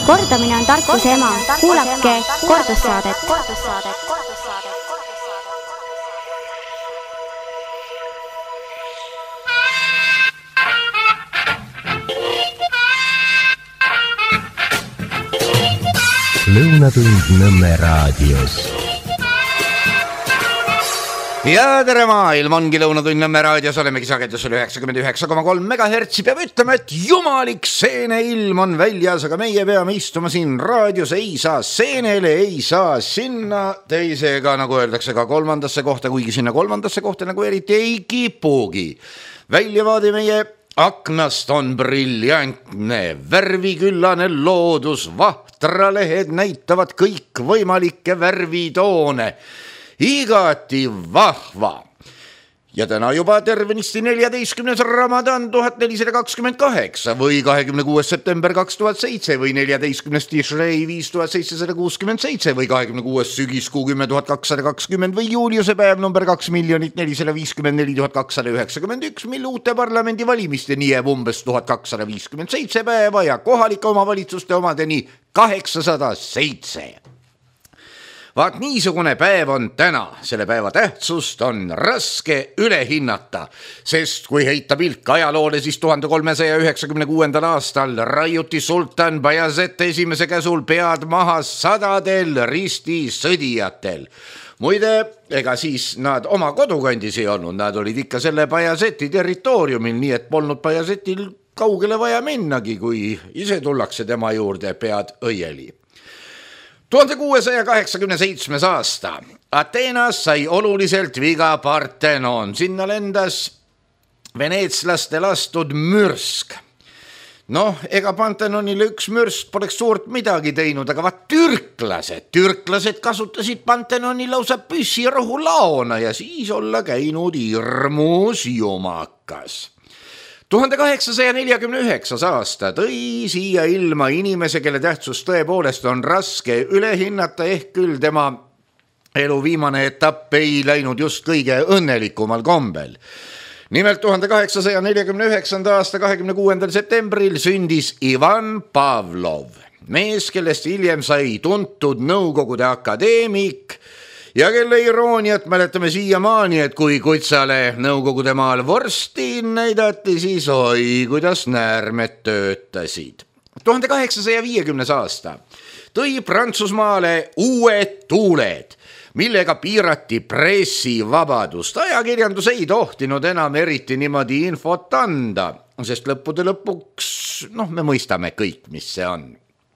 Kordamine on tarkuse ema. Kuulake kordussaadet. Lõunatund Nõmme raadios. Ja tere maailm, ongi Lõunatund Nõmme raadios, olemegi sagedusel 99,3 MHz. Peab ütlema, et jumalik seene ilm on väljas, aga meie peame istuma siin raadios, ei saa seenele, ei saa sinna teisega, nagu öeldakse, ka kolmandasse kohta, kuigi sinna kolmandasse kohta nagu eriti ei kipugi. Väljavaade meie aknast on briljantne, värviküllane loodus, vahtralehed näitavad kõik võimalikke värvitoone. Igati vahva. Ja täna juba tervenisti 14. Ramadan 1428 või 26. september 2007 või 14. Tishrei 5767 või 26. sügiskuu 10.220 või juuliuse päev number 2,454,291, mil uute parlamendivalimisteni jääb umbes 1257 päeva ja kohalike omavalitsuste omadeni 807. Vaat niisugune päev on täna, selle päeva tähtsust on raske üle hinnata, sest kui heita pilk ajaloole, siis 1396. aastal raiuti sultan Bayezid esimese käsul pead maha sadadel ristisõdijatel. Muide, ega siis nad oma kodukandis ei olnud, nad olid ikka selle Bayezidi territooriumil, nii et polnud Bayezidil kaugele vaja minnagi, kui ise tullakse tema juurde pead õieli. 1687. aasta. Ateenas sai oluliselt viga Parthenon. Sinna lendas veneetslaste lastud mürsk. Noh, ega Parthenonile üks mürsk poleks suurt midagi teinud, aga vaat türklased kasutasid Parthenoni lausa püssirohulaona ja siis olla käinud hirmus jumakas. 1849. aasta tõi siia ilma inimese, kelle tähtsust tõepoolest on raske üle hinnata, ehk küll tema elu viimane etapp ei läinud just kõige õnnelikumal kombel. Nimelt 1849. aasta 26. septembril sündis Ivan Pavlov, mees, kellest hiljem sai tuntud Nõukogude akadeemik ja kelle irooniat mäletame siiamaani, et kui kutsale Nõukogude maal vorsti näidati, siis oi, kuidas näärmed töötasid. 1850. aasta tõi Prantsusmaale uued tuuled, millega piirati pressivabadust. Ajakirjandus ei tohtinud enam eriti niimoodi infot anda, sest lõppude lõpuks, me mõistame kõik, mis see on.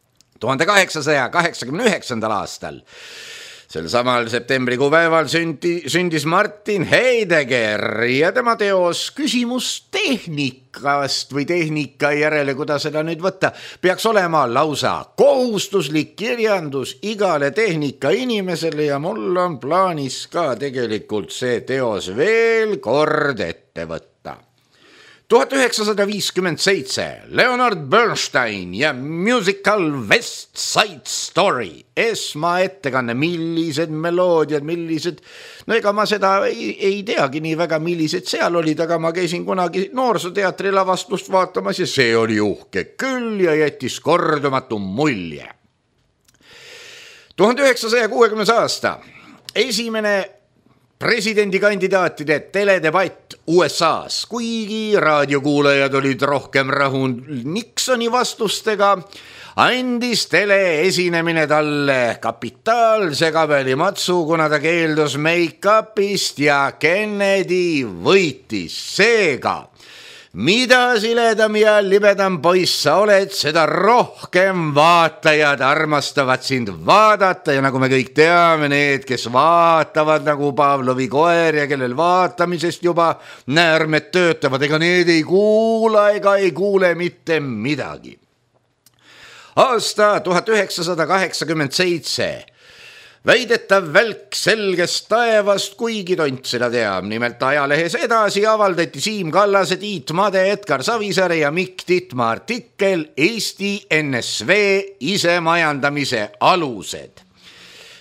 1889. aastal sel samal septembrikuu päeval sündis Martin Heidegger ja tema teos Küsimus tehnikast või tehnika järele, kuidas seda nüüd võtta, peaks olema lausa kohustuslik kirjandus igale tehnika inimesele ja mul on plaanis ka tegelikult see teos veel kord ette võtta. 1957. Leonard Bernstein ja musical West Side Story. Esmaettekanne, millised meloodiad, millised... ega ma seda ei teagi nii väga, millised seal olid, aga ma käisin kunagi noorsooteatri lavastust vaatamas ja see oli uhke küll ja jättis kordumatu mulje. 1960. aasta. Esimene presidendikandidaatide teledebatt USA's, kuigi raadiokuulajad olid rohkem rahul Nixoni vastustega, andis teleesinemine talle kapitaalse kabelimatsu, kuna ta keeldus make-upist ja Kennedy võitis. Seega, mida siledam ja libedam poiss sa oled, seda rohkem vaatajad armastavad sind vaadata ja nagu me kõik teame, need, kes vaatavad nagu Pavlovi koer ja kellel vaatamisest juba näärmed töötavad, ega need ei kuula ega ei kuule mitte midagi. Aasta 1987. Väidetav välk selgest taevast, kuigi tont seda teab. Nimelt ajalehes Edasi avaldati Siim Kallase, Tiit Made, Edgar Savisaare ja Mikk Titma artikkel Eesti NSV isemajandamise alused.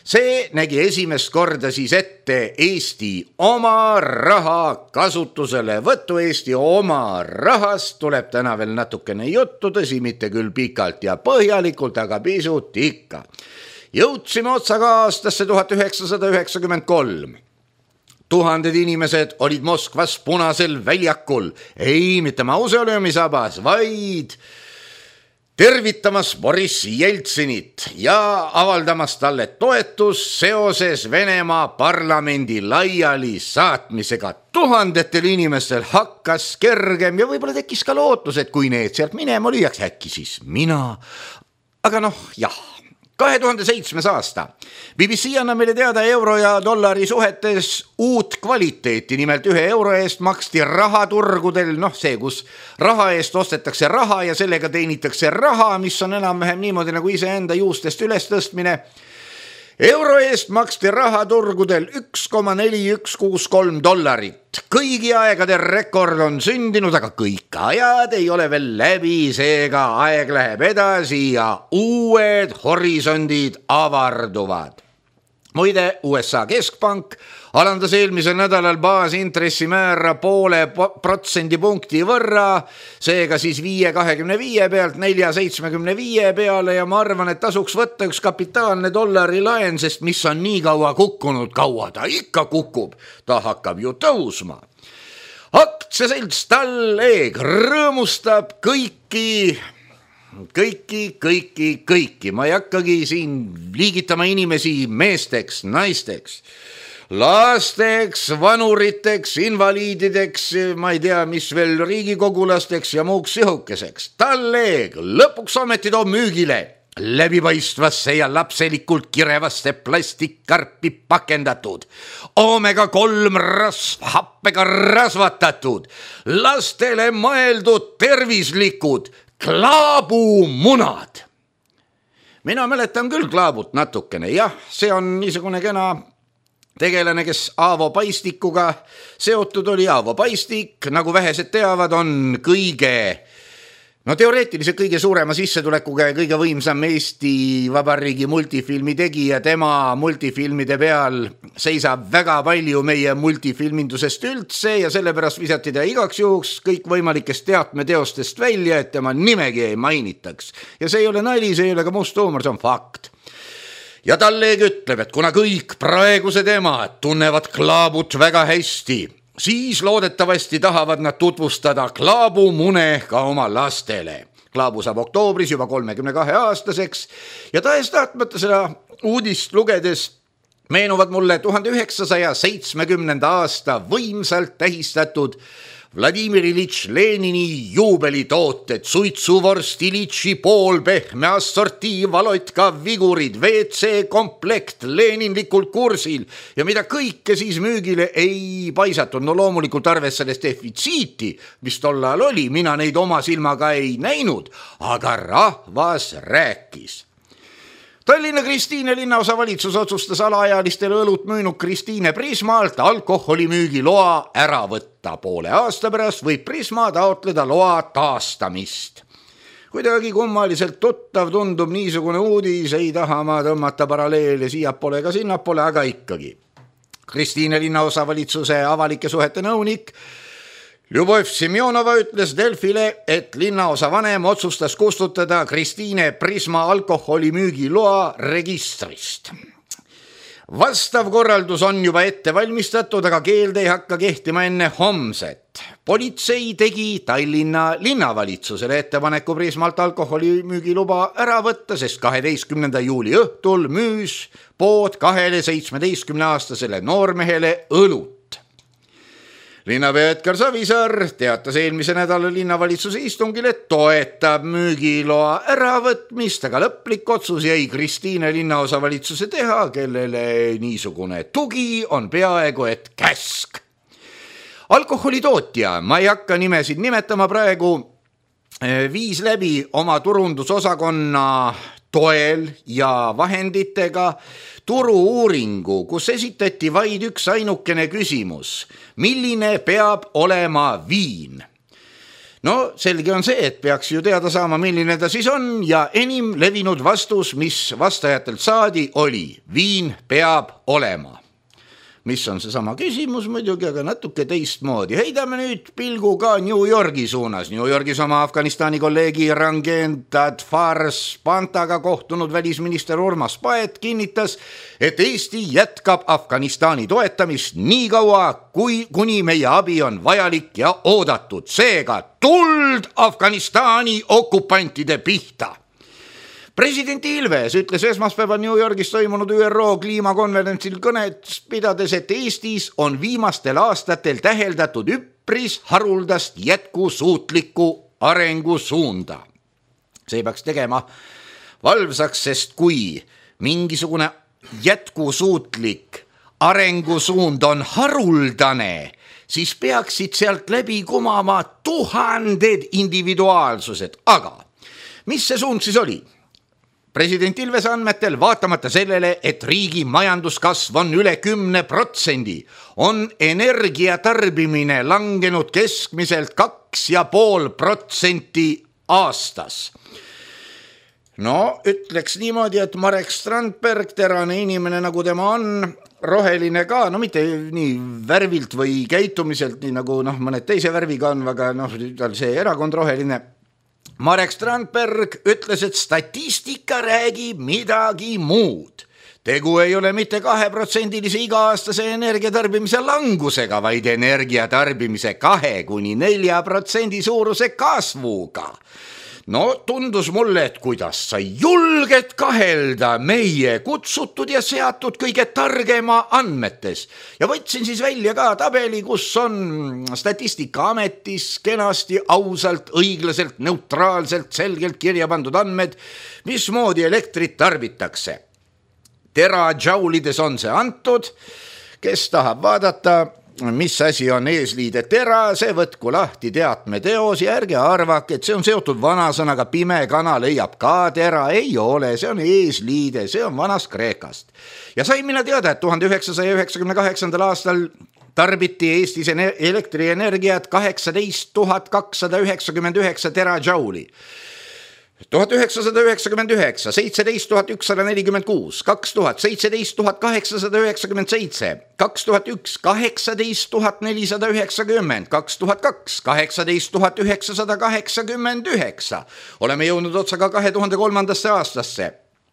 See nägi esimest korda siis ette Eesti oma raha kasutusele võttu. Eesti oma rahast tuleb täna veel natukene juttu, tõsi, mitte küll pikalt ja põhjalikult, aga pisut ikka. Jõudsime otsaga aastasse 1993. Tuhanded inimesed olid Moskvas Punasel väljakul, ei mitte mausoleumi sabas, vaid tervitamas Boris Jeltsinit ja avaldamas talle toetust seoses Venemaa parlamendi laiali saatmisega. Tuhandetel inimestel hakkas kergem ja võib-olla tekkis ka lootus, et kui need sealt minema lüüaks, äkki siis mina. Aga jah. 2007. aasta. BBC annab meile teada euro ja dollari suhetes uut kvaliteeti, nimelt 1 euro eest maksti rahaturgudel, see, kus raha eest ostetakse raha ja sellega teenitakse raha, mis on enam-vähem niimoodi nagu iseenda juustest üles tõstmine. Euro eest maksti rahaturgudel $1,4163. Kõigi aegade rekord on sündinud, aga kõik ajad ei ole veel läbi, seega aeg läheb edasi ja uued horisondid avarduvad. Muide, USA keskpank alandas eelmisel nädalal baasintressimäära 0,5% võrra, seega siis 5,25 pealt 4,75 peale ja ma arvan, et tasuks võtta üks kapitaalne dollari laen, sest mis on nii kaua kukkunud, kaua ta ikka kukub, ta hakkab ju tõusma. Aktsiaselts Talleg rõõmustab kõiki. Ma ei hakkagi siin liigitama inimesi meesteks, naisteks, lasteks, vanuriteks, invaliidideks, ma ei tea, mis veel riigikogulasteks ja muuks sihukeseks. Talleg lõpuks ometi toob müügile läbipaistvasse ja lapselikult kirevasse plastikkarpi pakendatud, omega-3 happega rasvatatud, lastele mõeldud tervislikud klaabumunad. Mina mäletan küll klaabut natukene, see on niisugune kena tegelane, kes Aavo Paistikuga seotud oli. Aavo Paistik, nagu vähesed teavad, on teoreetiliselt kõige suurema sissetulekuga ja kõige võimsam Eesti Vabariigi multifilmi tegija. Tema multifilmide peal seisab väga palju meie multifilmindusest üldse ja sellepärast visati ta igaks juhuks kõikvõimalikest teatmeteostest välja, et tema nimegi ei mainitaks. Ja see ei ole nali, see ei ole ka must huumor, see on fakt. Ja Talleg ütleb, et kuna kõik praegused emad tunnevad klaabut väga hästi, siis loodetavasti tahavad nad tutvustada klaabumune ka oma lastele. Klaabu saab oktoobris juba 32-aastaseks ja tahes-tahtmata seda uudist lugedes meenuvad mulle 1970. aasta võimsalt tähistatud Vladimir Ilitš Lenini juubelitooted, suitsuvorsti Ilitši poolpehme assortii, valotka, vigurid, WC komplekt Leninlikul kursil ja mida kõike siis müügile ei paisatud. Loomulikult arvestades defitsiiti, mis tollal oli, mina neid oma silmaga ei näinud, aga rahvas rääkis. Tallinna Kristiine linnaosavalitsus otsustas alaealistele õlut müünud Kristiine Prismalt alkoholimüügiloa ära võtta. Poole aasta pärast võib Prisma taotleda loa taastamist. Kuidagi kummaliselt tuttav tundub niisugune uudis, ei taha ma tõmmata paralleele siiapoole ka sinnapoole, aga ikkagi. Kristiine linnaosavalitsuse avalike suhete nõunik Ljubov Semjonova ütles Delfile, et linnaosa vanem otsustas kustutada Kristiine Prisma alkoholimüügiloa registrist. Vastav korraldus on juba ette valmistatud, aga keeld ei hakka kehtima enne homset. Politsei tegi Tallinna linnavalitsusele ettepaneku Prismalt alkoholimüügiluba ära võtta, sest 12. juuli õhtul müüs pood 2 17-aastasele noormehele õlut. Linnapea Edgar Savisaar teatas eelmise nädala linnavalitsuse istungil, et toetab müügiloa äravõtmist, aga lõplik otsus jäi Kristiine linnaosavalitsuse teha, kellele niisugune tugi on peaaegu et käsk. Alkoholitootja, ma ei hakka nimesid nimetama praegu, viis läbi oma turundusosakonna toel ja vahenditega turu-uuringu, kus esitati vaid üks ainukene küsimus. Milline peab olema viin? No selge on see, et peaks ju teada saama, milline ta siis on ja enim levinud vastus, mis vastajatelt saadi, oli viin peab olema. Mis on seesama küsimus muidugi, aga natuke teistmoodi. Heidame nüüd pilgu ka New Yorgi suunas. New Yorgis oma Afganistani kolleegi Rangen Tadfar-Spantaga kohtunud välisminister Urmas Paet kinnitas, et Eesti jätkab Afganistani toetamist nii kaua, kuni meie abi on vajalik ja oodatud. Seega tuld Afganistani okupantide pihta. President Ilves ütles esmaspäeval New Yorgis toimunud ÜRO kliimakonverentsil kõnet pidades, et Eestis on viimastel aastatel täheldatud üpris haruldast jätkusuutlikku arengusuunda. See peaks tegema valvsaks, sest kui mingisugune jätkusuutlik arengusuund on haruldane, siis peaksid sealt läbi kumama tuhanded individuaalsused. Aga mis see suund siis oli? President Ilvese andmetel vaatamata sellele, et riigi majanduskasv on üle 10%, on energiatarbimine langenud keskmiselt 2,5% aastas. No ütleks niimoodi, et Marek Strandberg, terane inimene nagu tema on, roheline ka, no mitte nii värvilt või käitumiselt, nii nagu mõned teise värviga on, aga tal see erakond roheline. Marek Strandberg ütles, et statistika räägib midagi muud. Tegu ei ole mitte 2%-lise iga-aastase energiatarbimise langusega, vaid energiatarbimise 2–4% suuruse kasvuga. No tundus mulle, et kuidas sa julged kahelda meie kutsutud ja seatud kõige targema andmetes. Ja võtsin siis välja ka tabeli, kus on Statistikaametis kenasti, ausalt, õiglaselt, neutraalselt, selgelt kirja pandud andmed, mismoodi elektrit tarbitakse. Terajaulides on see antud, kes tahab vaadata, mis asi on eesliide tera, see võtku lahti teatme teos ja ärge arvake, et see on seotud vanasõnaga pime kana leiab ka tera. Ei ole, see on eesliide, see on vanast Kreekast. Ja sain mina teada, et 1998. aastal tarbiti Eestis elektrienergiat 18 299 terajauli. 1999, 17 146, 2000, 17 897, 2001, 18 490, 2002, 18 989. Oleme jõudnud otsaga 2003. aastasse.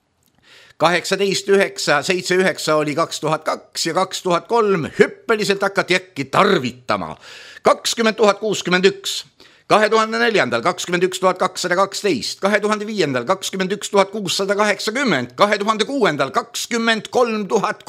18 979 oli 2002 ja 2003 hüppeliselt hakati äkki tarvitama. 20 061. 2004. 21 212, 2005. 21 680, 2006. 23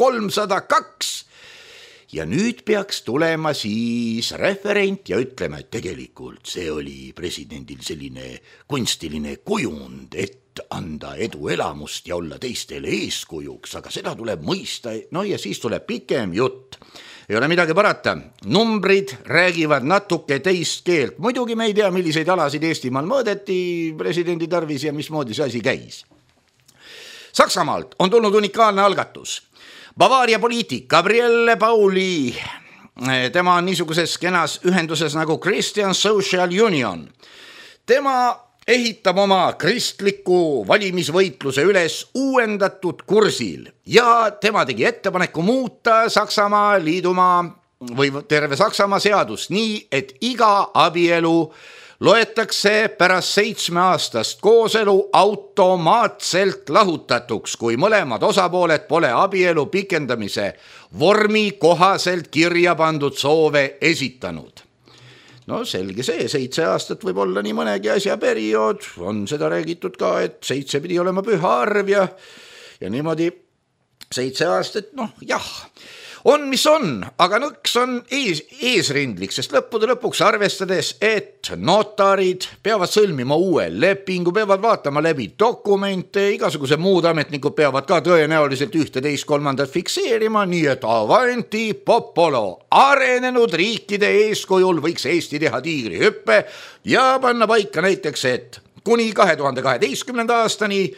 302. Ja nüüd peaks tulema siis referent ja ütlema, et tegelikult see oli presidendil selline kunstiline kujund, et anda eduelamust ja olla teistele eeskujuks, aga seda tuleb mõista, no ja siis tuleb pikem jutt. Ei ole midagi parata, numbrid räägivad natuke teist keelt. Muidugi me ei tea, milliseid alasid Eestimaal mõõdeti presidendi tarvis ja mismoodi see asi käis. Saksamaalt on tulnud unikaalne algatus. Bavaaria poliitik Gabriele Pauli, tema on niisuguses kenas ühenduses nagu Christian Social Union. Tema ehitab oma kristliku valimisvõitluse üles uuendatud kursil ja tema tegi ettepaneku muuta Saksamaa liidumaa või terve Saksamaa seadust nii, et iga abielu loetakse pärast 7 aastast kooselu automaatselt lahutatuks, kui mõlemad osapooled pole abielu pikendamise vormi kohaselt kirja pandud soove esitanud. No selge see, 7 aastat võib olla nii mõnegi asja periood, on seda räägitud ka, et 7 pidi olema püha arv ja niimoodi 7 aastat, jah, on mis on, aga nõks on eesrindlik, sest lõppude lõpuks arvestades, et notarid peavad sõlmima uue lepingu, peavad vaatama läbi dokumente, igasuguse muud ametnikud peavad ka tõenäoliselt 1-2-3 fikseerima, nii et avanti popolo. Arenenud riikide eeskujul võiks Eesti teha tiigrihüppe ja panna paika näiteks, et kuni 2012. aastani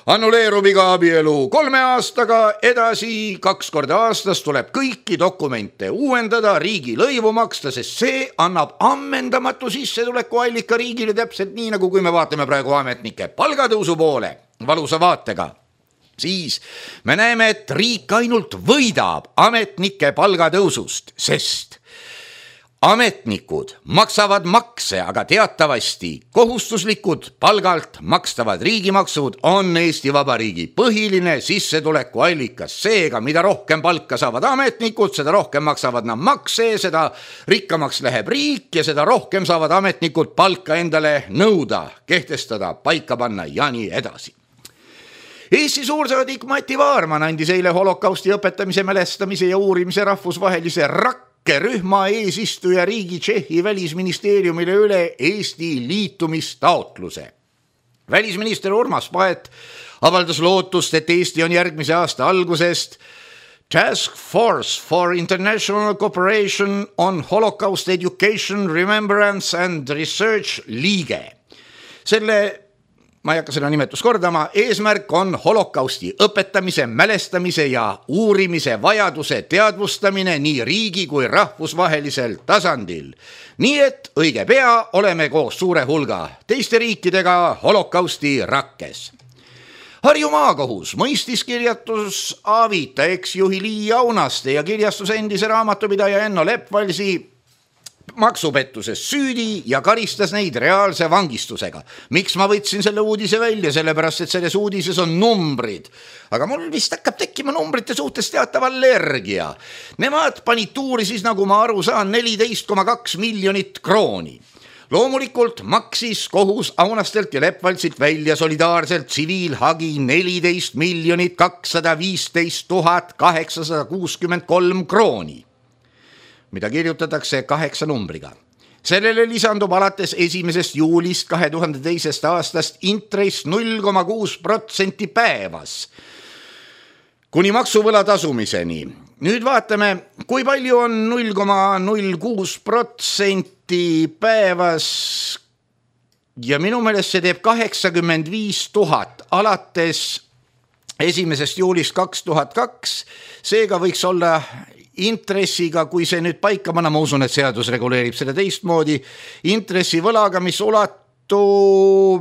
annuleerub iga abielu 3 aastaga, edasi 2 korda aastas tuleb kõiki dokumente uuendada, riigilõivu maksta, sest see annab ammendamatu sissetulekuallika riigile, täpselt nii nagu kui me vaatame praegu ametnike palgatõusu poole valusa vaatega. Siis me näeme, et riik ainult võidab ametnike palgatõusust, sest ametnikud maksavad makse, aga teatavasti kohustuslikud palgalt makstavad riigimaksud on Eesti Vabariigi põhiline sissetulekuallikas. Seega, mida rohkem palka saavad ametnikud, seda rohkem maksavad nad makse, seda rikkamaks läheb riik ja seda rohkem saavad ametnikud palka endale nõuda, kehtestada, paika panna ja nii edasi. Eesti suursaadik Mati Vaarman andis eile holokausti õpetamise, mälestamise ja uurimise rahvusvahelise rühma eesistuja riigi Tšehhi välisministeeriumile üle Eesti liitumistaotluse. Välisminister Urmas Paet avaldas lootust, et Eesti on järgmise aasta algusest Task Force for International Cooperation on Holocaust Education, Remembrance and Research liige. Ma ei hakka seda nimetust kordama, eesmärk on holokausti õpetamise, mälestamise ja uurimise vajaduse teadvustamine nii riigi kui rahvusvahelisel tasandil. Nii et õige pea oleme koos suure hulga teiste riikidega holokausti rakkes. Harju maakohus mõistis kirjatus Avita eksjuhi Lii Aunaste ja kirjastuse endise raamatupidaja Enno Lepvalsi maksupettuses süüdi ja karistas neid reaalse vangistusega. Miks ma võtsin selle uudise välja? Sellepärast, et selles uudises on numbrid. Aga mul vist hakkab tekkima numbrite suhtes teatav allergia. Nemad panid tuuri siis, nagu ma aru saan, 14,2 miljonit krooni. Loomulikult maksis kohus Aunastelt ja Lepvalsilt välja solidaarselt tsiviilhagi 14 215 863 krooni, mida kirjutatakse 8 numbriga. Sellele lisandub alates 1. juulist 2002. aastast intress 0,6% päevas kuni maksuvõla tasumiseni. Nüüd vaatame, kui palju on 0,06% päevas ja minu meelest see teeb 85 000 alates 1. juulist 2002. Seega võiks olla intressiga, kui see nüüd paika panna, ma usun, et seadus reguleerib seda teistmoodi, intressivõlaga, mis ulatub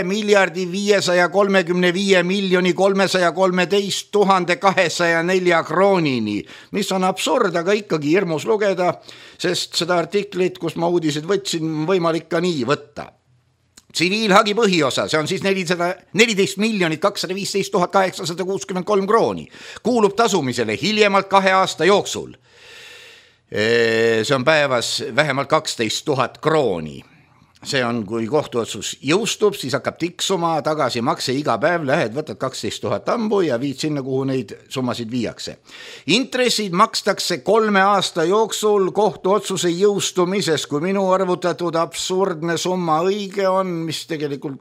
1,535 313 204 kroonini, mis on absurd, aga ikkagi hirmus lugeda, sest seda artiklit, kus ma uudised võtsin, võimalik ka nii võtta. Tsiviilhagi põhiosa, see on siis 14 215 863 krooni, kuulub tasumisele hiljemalt 2 aasta jooksul. See on päevas vähemalt 12 000 krooni. See on, kui kohtuotsus jõustub, siis hakkab tiksuma tagasimakse iga päev, lähed, võtad 12 000 ambu ja viid sinna, kuhu neid summasid viiakse. Intressid makstakse 3 aasta jooksul kohtuotsuse jõustumises, kui minu arvutatud absurdne summa õige on, mis tegelikult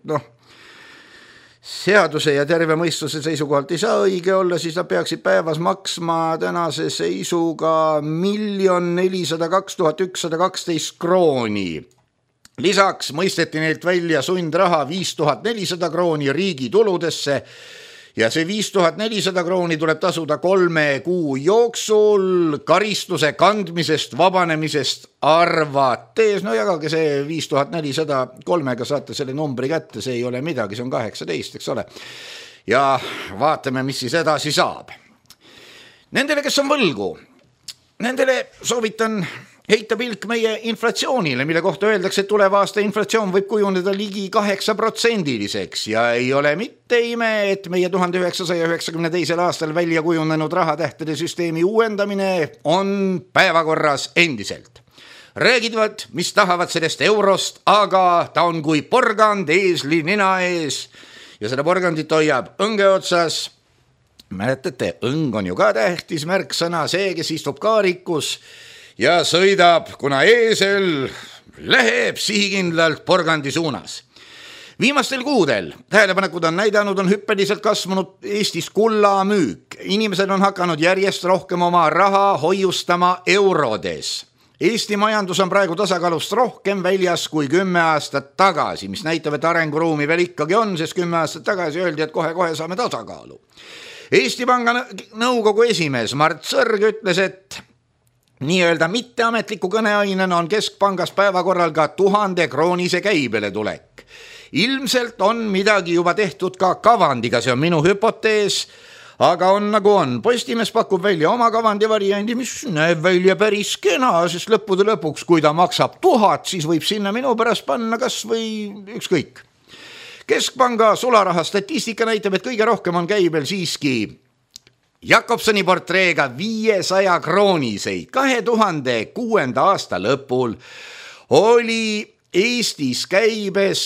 seaduse ja terve mõistuse seisukohalt ei saa õige olla, siis nad peaksid päevas maksma tänase seisuga 1 402 112 krooni. Lisaks mõisteti neilt välja sundraha 5400 krooni riigi tuludesse ja see 5400 krooni tuleb tasuda 3 kuu jooksul karistuse kandmisest vabanemisest arvates. No jagage see 5400 3-ga, saate selle numbri kätte, see ei ole midagi, see on 18, eks ole. Ja vaatame, mis siis edasi saab. Nendele, kes on võlgu, nendele soovitan heita pilk meie inflatsioonile, mille kohta öeldakse, et tuleva aasta inflatsioon võib kujuneda ligi 8%-liseks ja ei ole mitte ime, et meie 1992. aastal välja kujunenud rahatähtede süsteemi uuendamine on päevakorras endiselt. Räägivad, mis tahavad sellest eurost, aga ta on kui porgand eesli nina ees ja seda porgandit hoiab õnge otsas. Mäletate, õng on ju ka tähtis märksõna, see, kes istub kaarikus ja sõidab, kuna eesel läheb sihikindlalt porgandi suunas. Viimastel kuudel tähelepanekud on näidanud, on hüppeliselt kasvanud Eestis kulla müük. Inimesed on hakanud järjest rohkem oma raha hoiustama eurodes. Eesti majandus on praegu tasakaalust rohkem väljas kui 10 aastat tagasi, mis näitab, et arenguruumi veel ikkagi on, sest 10 aastat tagasi öeldi, et kohe-kohe saame tasakaalu. Eesti Panga nõukogu esimees Mart Sõrg ütles, et nii-öelda mitteametliku kõneainena on Keskpangas päevakorral ka 1000 kroonise käibele tulek. Ilmselt on midagi juba tehtud ka kavandiga, see on minu hüpotees, aga on nagu on. Postimees pakub välja oma kavandi variandi, mis näeb välja päris kena, sest lõppude lõpuks, kui ta maksab 1000, siis võib sinna minu pärast panna kas või ükskõik. Keskpanga sularaha statistika näitab, et kõige rohkem on käibel siiski Jakobsoni portreega 500 krooniseid. 2006. aasta lõpul oli Eestis käibes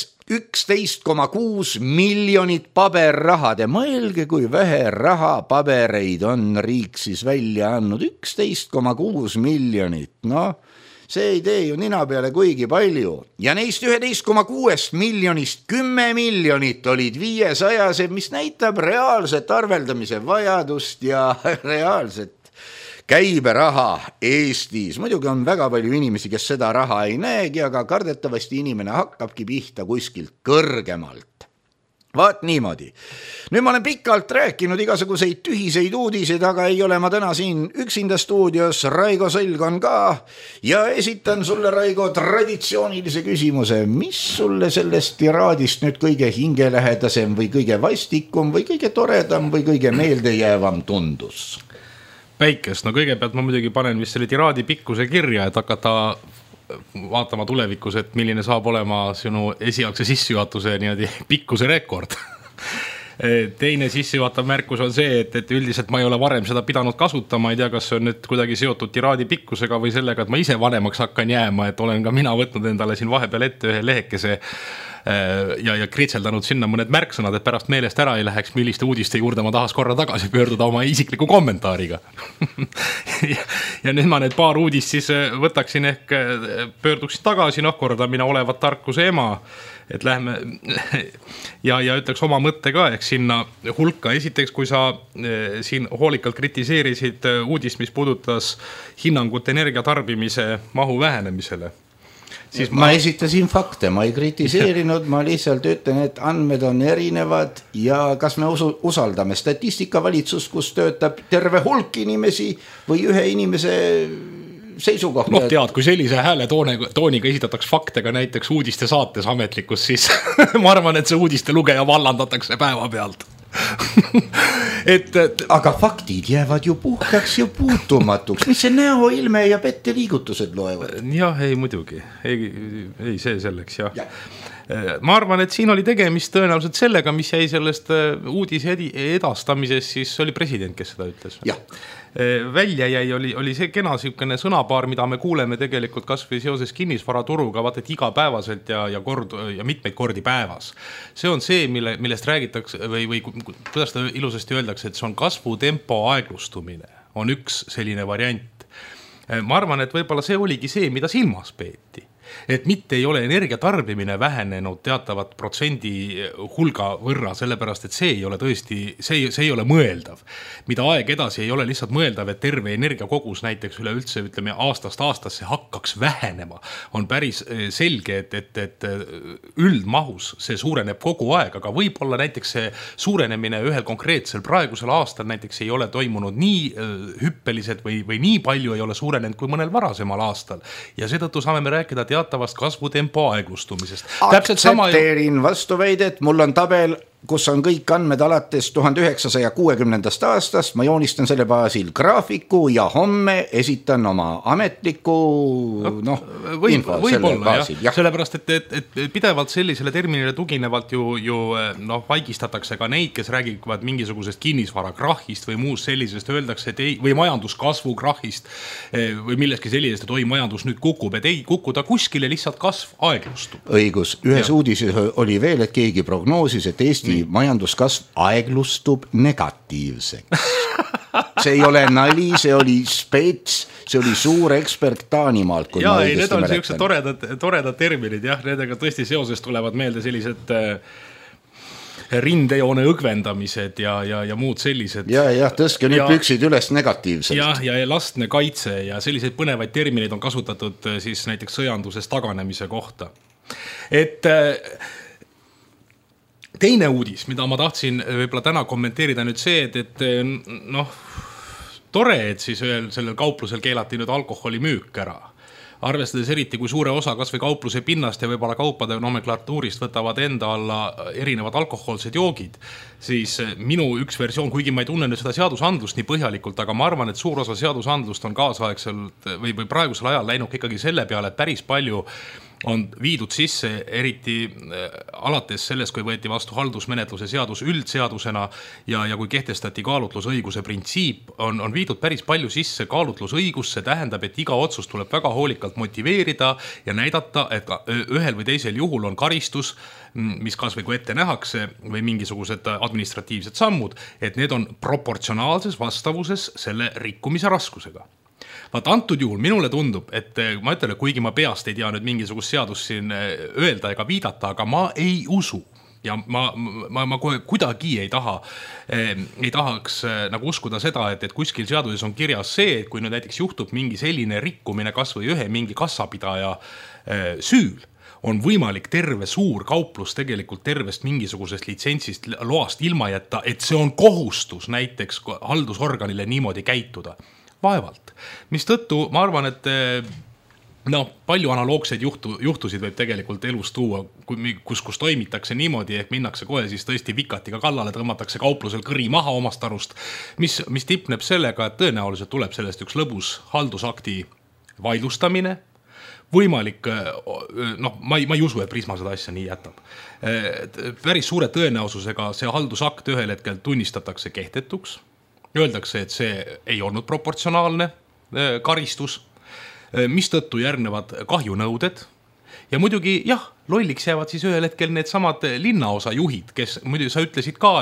11,6 miljonit paberraha. Te mõelge, kui vähe raha pabereid on riik siis välja andnud. 11,6 miljonit, see ei tee ju nina peale kuigi palju. Ja neist 11,6 miljonist 10 miljonit olid 500, mis näitab reaalset arveldamise vajadust ja reaalset käiberaha Eestis. Muidugi on väga palju inimesi, kes seda raha ei näegi, aga kardetavasti inimene hakkabki pihta kuskilt kõrgemalt. Vaat niimoodi. Nüüd ma olen pikalt rääkinud igasuguseid tühiseid uudiseid, aga ei ole ma täna siin üksinda stuudios, Raigo Sõlg on ka ja esitan sulle, Raigo, traditsioonilise küsimuse. Mis sulle sellest tiraadist nüüd kõige hingelähedasem või kõige vastikum või kõige toredam või kõige meeldejäävam tundus? Päikest, kõigepealt ma muidugi panen vist selle tiraadi pikkuse kirja, et hakata vaatama tulevikus, et milline saab olema sinu esialgse sissejuhatuse niimoodi pikkuse rekord. Teine sissejuhatav märkus on see, et üldiselt ma ei ole varem seda pidanud kasutama, ei tea, kas see on nüüd kuidagi seotud tiraadi pikkusega või sellega, et ma ise vanemaks hakkan jääma, et olen ka mina võtnud endale siin vahepeal ette ühe lehekese ja kritseldanud sinna mõned märksõnad, et pärast meelest ära ei läheks, milliste uudiste juurde ma tahaks korra tagasi pöörduda oma isikliku kommentaariga. ja nüüd ma need paar uudist siis võtaksin ehk pöörduksin tagasi, korda mina olevat tarkuse ema, et lähme ja ütleks oma mõtte ka ehk sinna hulka. Esiteks, kui sa siin hoolikalt kritiseerisid uudist, mis puudutas hinnangut energiatarbimise mahu vähenemisele, siis ma esitasin fakte, ma ei kritiseerinud, ma lihtsalt ütlen, et andmed on erinevad ja kas me usaldame statistikavalitsus, kus töötab terve hulk inimesi või ühe inimese seisukoht. Tead, kui sellise hääle tooniga esitataks faktega näiteks uudiste saates ametlikus, siis ma arvan, et see uudiste lugeja vallandatakse päeva pealt. Aga faktid jäävad ju puhtaks ja puutumatuks, mis see näoilme ja petteliigutused loevad? Jah, ei muidugi, ei see selleks, jah. Ma arvan, et siin oli tegemist tõenäoliselt sellega, mis jäi sellest uudise edastamisest, siis oli president, kes seda ütles. Jah. Välja jäi, oli see kena siukene sõnapaar, mida me kuuleme tegelikult kas või seoses kinnisvaraturuga, vaata, et igapäevaselt ja mitmeid kordi päevas. See on see, millest räägitakse või kuidas ta ilusasti öeldakse, et see on kasvutempo aeglustumine, on üks selline variant. Ma arvan, et võib-olla see oligi see, mida silmas peeti. Et mitte ei ole energiatarbimine vähenenud teatavat protsendi hulga võrra, sellepärast, et see ei ole tõesti, see ei ole mõeldav. Mida aeg edasi ei ole lihtsalt mõeldav, et terve energiakogus näiteks üleüldse, ütleme, aastast aastasse hakkaks vähenema. On päris selge, et üldmahus see suureneb kogu aeg, aga võib-olla näiteks see suurenemine ühel konkreetsel praegusel aastal näiteks ei ole toimunud nii hüppelised või nii palju ei ole suurenenud kui mõnel varasemal aastal. Ja seetõttu saame me rääkida teatavast kasvutempo aeglustumisest. Aktsepteerin vastuväidet, mul on tabel, kus on kõik andmed alates 1960. aastast, ma joonistan selle baasil graafiku ja homme esitan oma ametliku info selle baasil. Jah. Sellepärast, et pidevalt sellisele terminile tuginevalt ju vaigistatakse ka neid, kes räägivad mingisugusest kinnisvara krahhist või muust sellisest, öeldakse, et ei, või majanduskasvu krahhist või milleski sellisest, et majandus nüüd kukub, et ei kukuda kuskile, lihtsalt kasv aeglustub. Õigus, ühes uudises oli veel, et keegi prognoosis, et Eesti majanduskasv aeglustub negatiivseks. See ei ole nali, see oli spets, see oli suur ekspert Taanimaalt. Ja ei, need on sellised toredad terminid, jah, nendega tõesti seoses tulevad meelde sellised rindejoone õgvendamised ja muud sellised. Ja tõstke nüüd püksid üles negatiivselt. Ja lastne kaitse ja selliseid põnevaid termineid on kasutatud siis näiteks sõjanduses taganemise kohta. Et teine uudis, mida ma tahtsin võib-olla täna kommenteerida nüüd see, et noh, tore, et siis sellel kauplusel keelati nüüd alkoholi müük ära. Arvestades eriti, kui suure osa kas või kaupluse pinnast ja võib-olla kaupade nomenklatuurist võtavad enda alla erinevad alkohoolsed joogid, siis minu üks versioon, kuigi ma ei tunne nüüd seda seadusandlust nii põhjalikult, aga ma arvan, et suur osa seadusandlust on kaasaegselt või praegusel ajal läinud ikkagi selle peale, et päris palju on viidud sisse, eriti alates sellest, kui võeti vastu haldusmenetluse seadus üldseadusena ja kui kehtestati kaalutlusõiguse printsiip, on viidud päris palju sisse kaalutlusõigus, see tähendab, et iga otsus tuleb väga hoolikalt motiveerida ja näidata, et ühel või teisel juhul on karistus, mis kas või kui ette nähakse või mingisugused administratiivsed sammud, et need on proportsionaalses vastavuses selle rikkumise raskusega. Vaat antud juhul minule tundub, et ma ütlen, kuigi ma peast ei tea nüüd mingisugust seadust siin öelda ega viidata, aga ma ei usu ja ma kohe kuidagi ei tahaks nagu uskuda seda, et kuskil seaduses on kirjas see, et kui nüüd näiteks juhtub mingi selline rikkumine kas või ühe mingi kassapidaja süül, on võimalik terve suur kauplus tegelikult tervest mingisugusest litsentsist loast ilma jätta, et see on kohustus näiteks haldusorganile niimoodi käituda. Vaevalt. Mis tõttu ma arvan, et palju analoogseid juhtusid võib tegelikult elus tuua, kus toimitakse niimoodi, ehk minnakse kohe siis tõesti vikatiga kallale, tõmmatakse kauplusel kõri maha omast arust, mis tipneb sellega, et tõenäoliselt tuleb sellest üks lõbus haldusakti vaidlustamine, võimalik, ma ei usu, et Prisma seda asja nii jätab. Päris suure tõenäosusega see haldusakt ühel hetkel tunnistatakse kehtetuks, öeldakse, et see ei olnud proportsionaalne karistus, mis tõttu järgnevad kahjunõuded ja muidugi lolliks jäävad siis ühel hetkel need samad linnaosa juhid, kes muidu sa ütlesid ka,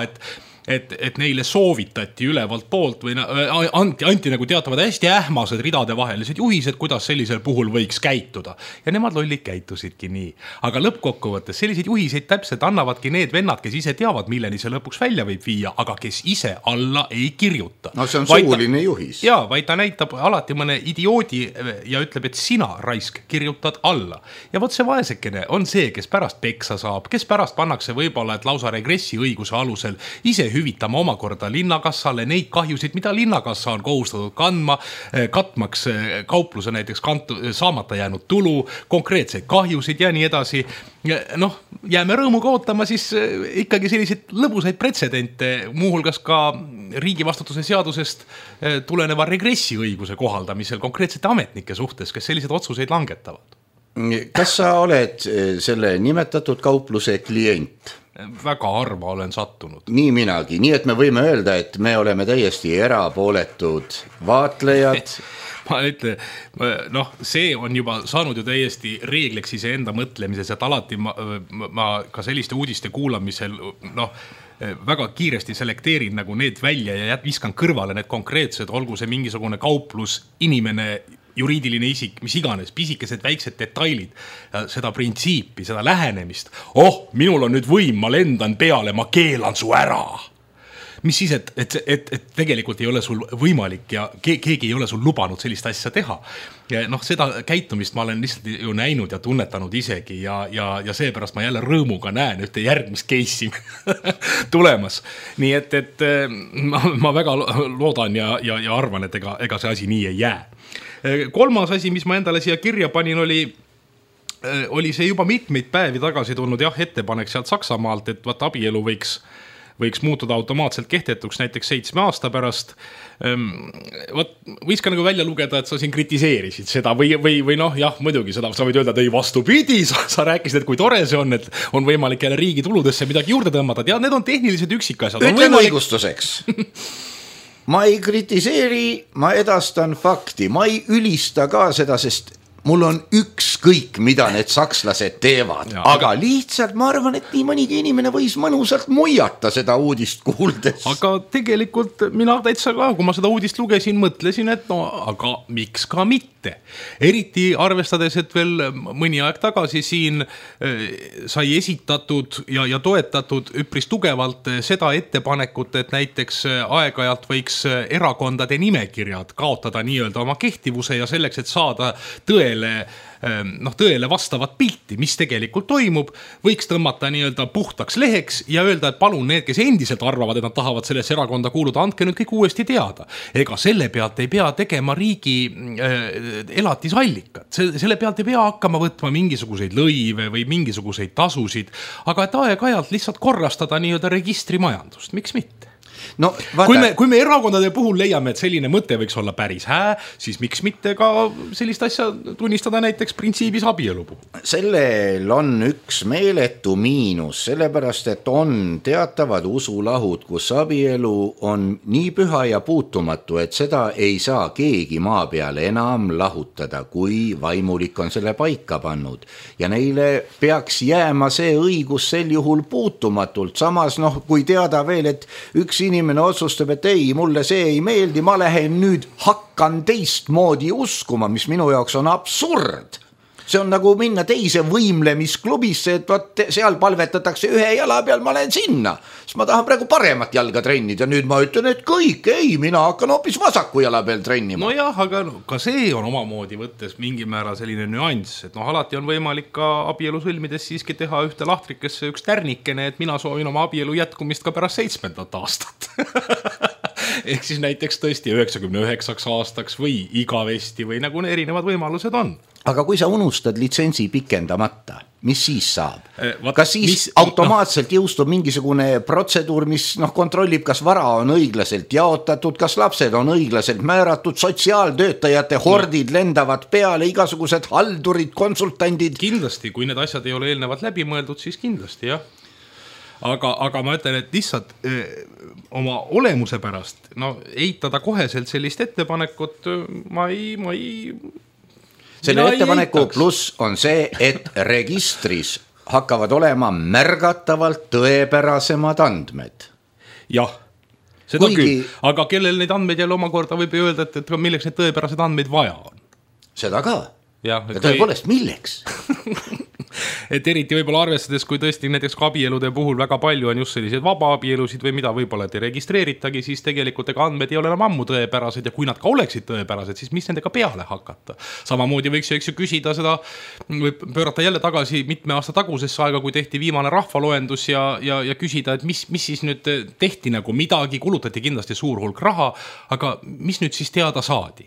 et neile soovitati ülevalt poolt või anti nagu teatavad hästi ähmased ridade vahelised juhised, kuidas sellisel puhul võiks käituda. Ja nemad lollid käitusidki nii. Aga lõppkokkuvõttes selliseid juhiseid täpselt annavadki need vennad, kes ise teavad, milleni see lõpuks välja võib viia, aga kes ise alla ei kirjuta. No see on suuline juhis. Jaa, vaid ta näitab alati mõne idioodi ja ütleb, et sina, raisk, kirjutad alla. Ja vot see vaesekene on see, kes pärast peksa saab, kes pärast pannakse võib-olla, et lausa regressi õiguse alusel ise hüvitama omakorda linnakassale neid kahjusid, mida linnakassa on kohustatud kandma, katmaks kaupluse näiteks saamata jäänud tulu, konkreetseid kahjusid ja nii edasi. Jääme rõõmuga ootama siis ikkagi selliseid lõbusaid pretsedente, muuhulgas ka riigivastutuse seadusest tuleneva regressi õiguse kohaldamisel konkreetsete ametnike suhtes, kes selliseid otsuseid langetavad. Kas sa oled selle nimetatud kaupluse klient? Väga harva olen sattunud. Nii minagi, nii et me võime öelda, et me oleme täiesti erapooletud vaatlejad. Ma ütlen, see on juba saanud ju täiesti reegliks ise enda mõtlemises, et alati ma ka selliste uudiste kuulamisel väga kiiresti selekteerin nagu need välja ja viskan kõrvale need konkreetsed, olgu see mingisugune kauplus, inimene, juriidiline isik, mis iganes, pisikesed väiksed detailid, seda printsiipi, seda lähenemist. Minul on nüüd võim, ma lendan peale, ma keelan su ära. Mis siis, et tegelikult ei ole sul võimalik ja keegi ei ole sul lubanud sellist asja teha. Ja seda käitumist ma olen lihtsalt ju näinud ja tunnetanud isegi ja seepärast ma jälle rõõmuga näen ühte järgmist case'i tulemas. Nii et ma väga loodan ja arvan, et ega see asi nii ei jää. Kolmas asi, mis ma endale siia kirja panin, oli see juba mitmeid päevi tagasi tulnud ettepanek sealt Saksamaalt, et abielu võiks muutuda automaatselt kehtetuks näiteks 7 aasta pärast. Võis ka nagu välja lugeda, et sa siin kritiseerisid seda või muidugi seda sa võid öelda, et ei vastupidi, sa rääkisid, et kui tore see on, et on võimalik jälle riigi tuludesse midagi juurde tõmmata. Ja need on tehnilised üksikasjad. Ütlen õigustuseks. Ma ei kritiseeri, ma edastan fakti, ma ei ülista ka seda, sest mul on ükskõik, mida need sakslased teevad, aga lihtsalt ma arvan, et nii mõnigi inimene võis mõnusalt muiata seda uudist kuuldes. Aga tegelikult mina täitsa ka, kui ma seda uudist lugesin, mõtlesin, et aga miks ka mitte. mitte. Eriti arvestades, et veel mõni aeg tagasi siin sai esitatud ja toetatud üpris tugevalt seda ettepanekut, et näiteks aeg-ajalt võiks erakondade nimekirjad kaotada nii-öelda oma kehtivuse ja selleks, et saada tõele vastavat pilti, mis tegelikult toimub, võiks tõmmata nii-öelda puhtaks leheks ja öelda, et palun need, kes endiselt arvavad, et nad tahavad sellesse erakonda kuuluda, andke nüüd kõik uuesti teada. Ega selle pealt ei pea tegema riigi elatisallikat. Selle pealt ei pea hakkama võtma mingisuguseid lõive või mingisuguseid tasusid, aga et aeg-ajalt lihtsalt korrastada nii-öelda registrimajandust. Miks mitte? No, kui me erakondade puhul leiame, et selline mõte võiks olla päris siis miks mitte ka sellist asja tunnistada näiteks printsiibis abielu puhul? Sellel on üks meeletu miinus, sellepärast, et on teatavad usulahud, kus abielu on nii püha ja puutumatu, et seda ei saa keegi maa peal enam lahutada, kui vaimulik on selle paika pannud. Ja neile peaks jääma see õigus sel juhul puutumatult. Samas, kui teada veel, et üks inimene otsustab, et ei, mulle see ei meeldi, ma lähen nüüd hakkan teistmoodi uskuma, mis minu jaoks on absurd. See on nagu minna teise võimlemisklubisse, et vaat seal palvetatakse ühe jala peal, ma lähen sinna. Sest ma tahan praegu paremat jalga trennida. Nüüd ma ütlen, et kõik, ei, mina hakkan hoopis vasaku jala peal trennima. No jah, aga ka see on omamoodi võttes mingi määra selline nüanss, et alati on võimalik ka abielu sõlmides siiski teha ühte lahtrikesse üks tärnikene, et mina soovin oma abielu jätkumist ka pärast 7. aastat. Ehk siis näiteks tõesti 99 aastaks või igavesti või nagu erinevad võimalused on. Aga kui sa unustad litsentsi pikendamata, mis siis saab? Kas siis automaatselt jõustub mingisugune protseduur, mis kontrollib, kas vara on õiglaselt jaotatud, kas lapsed on õiglaselt määratud, sotsiaaltöötajate hordid lendavad peale, igasugused haldurid, konsultandid? Kindlasti, kui need asjad ei ole eelnevalt läbi mõeldud, siis kindlasti, jah. Aga ma ütlen, et lihtsalt oma olemuse pärast eitada koheselt sellist ettepanekut ma ei selle ettepaneku pluss on see, et registris hakkavad olema märgatavalt tõepärasemad andmed. Jah, seda küll. Aga kellel neid andmeid jälle omakorda võib öelda, et milleks neid tõepärased andmeid vaja on? Seda ka. Ja tõepoolest, milleks? Et eriti võib-olla arvestades, kui tõesti näiteks abielude puhul väga palju on just selliseid vaba abielusid või mida võib-olla ei registreeritagi, siis tegelikult ega andmed ei ole enam ammu tõepärased ja kui nad ka oleksid tõepärased, siis mis nendega peale hakata? Samamoodi võiks ju küsida seda, või pöörata jälle tagasi mitme aasta tagusesse aega, kui tehti viimane rahvaloendus ja küsida, et mis siis nüüd tehti nagu midagi, kulutati kindlasti suur hulk raha, aga mis nüüd siis teada saadi?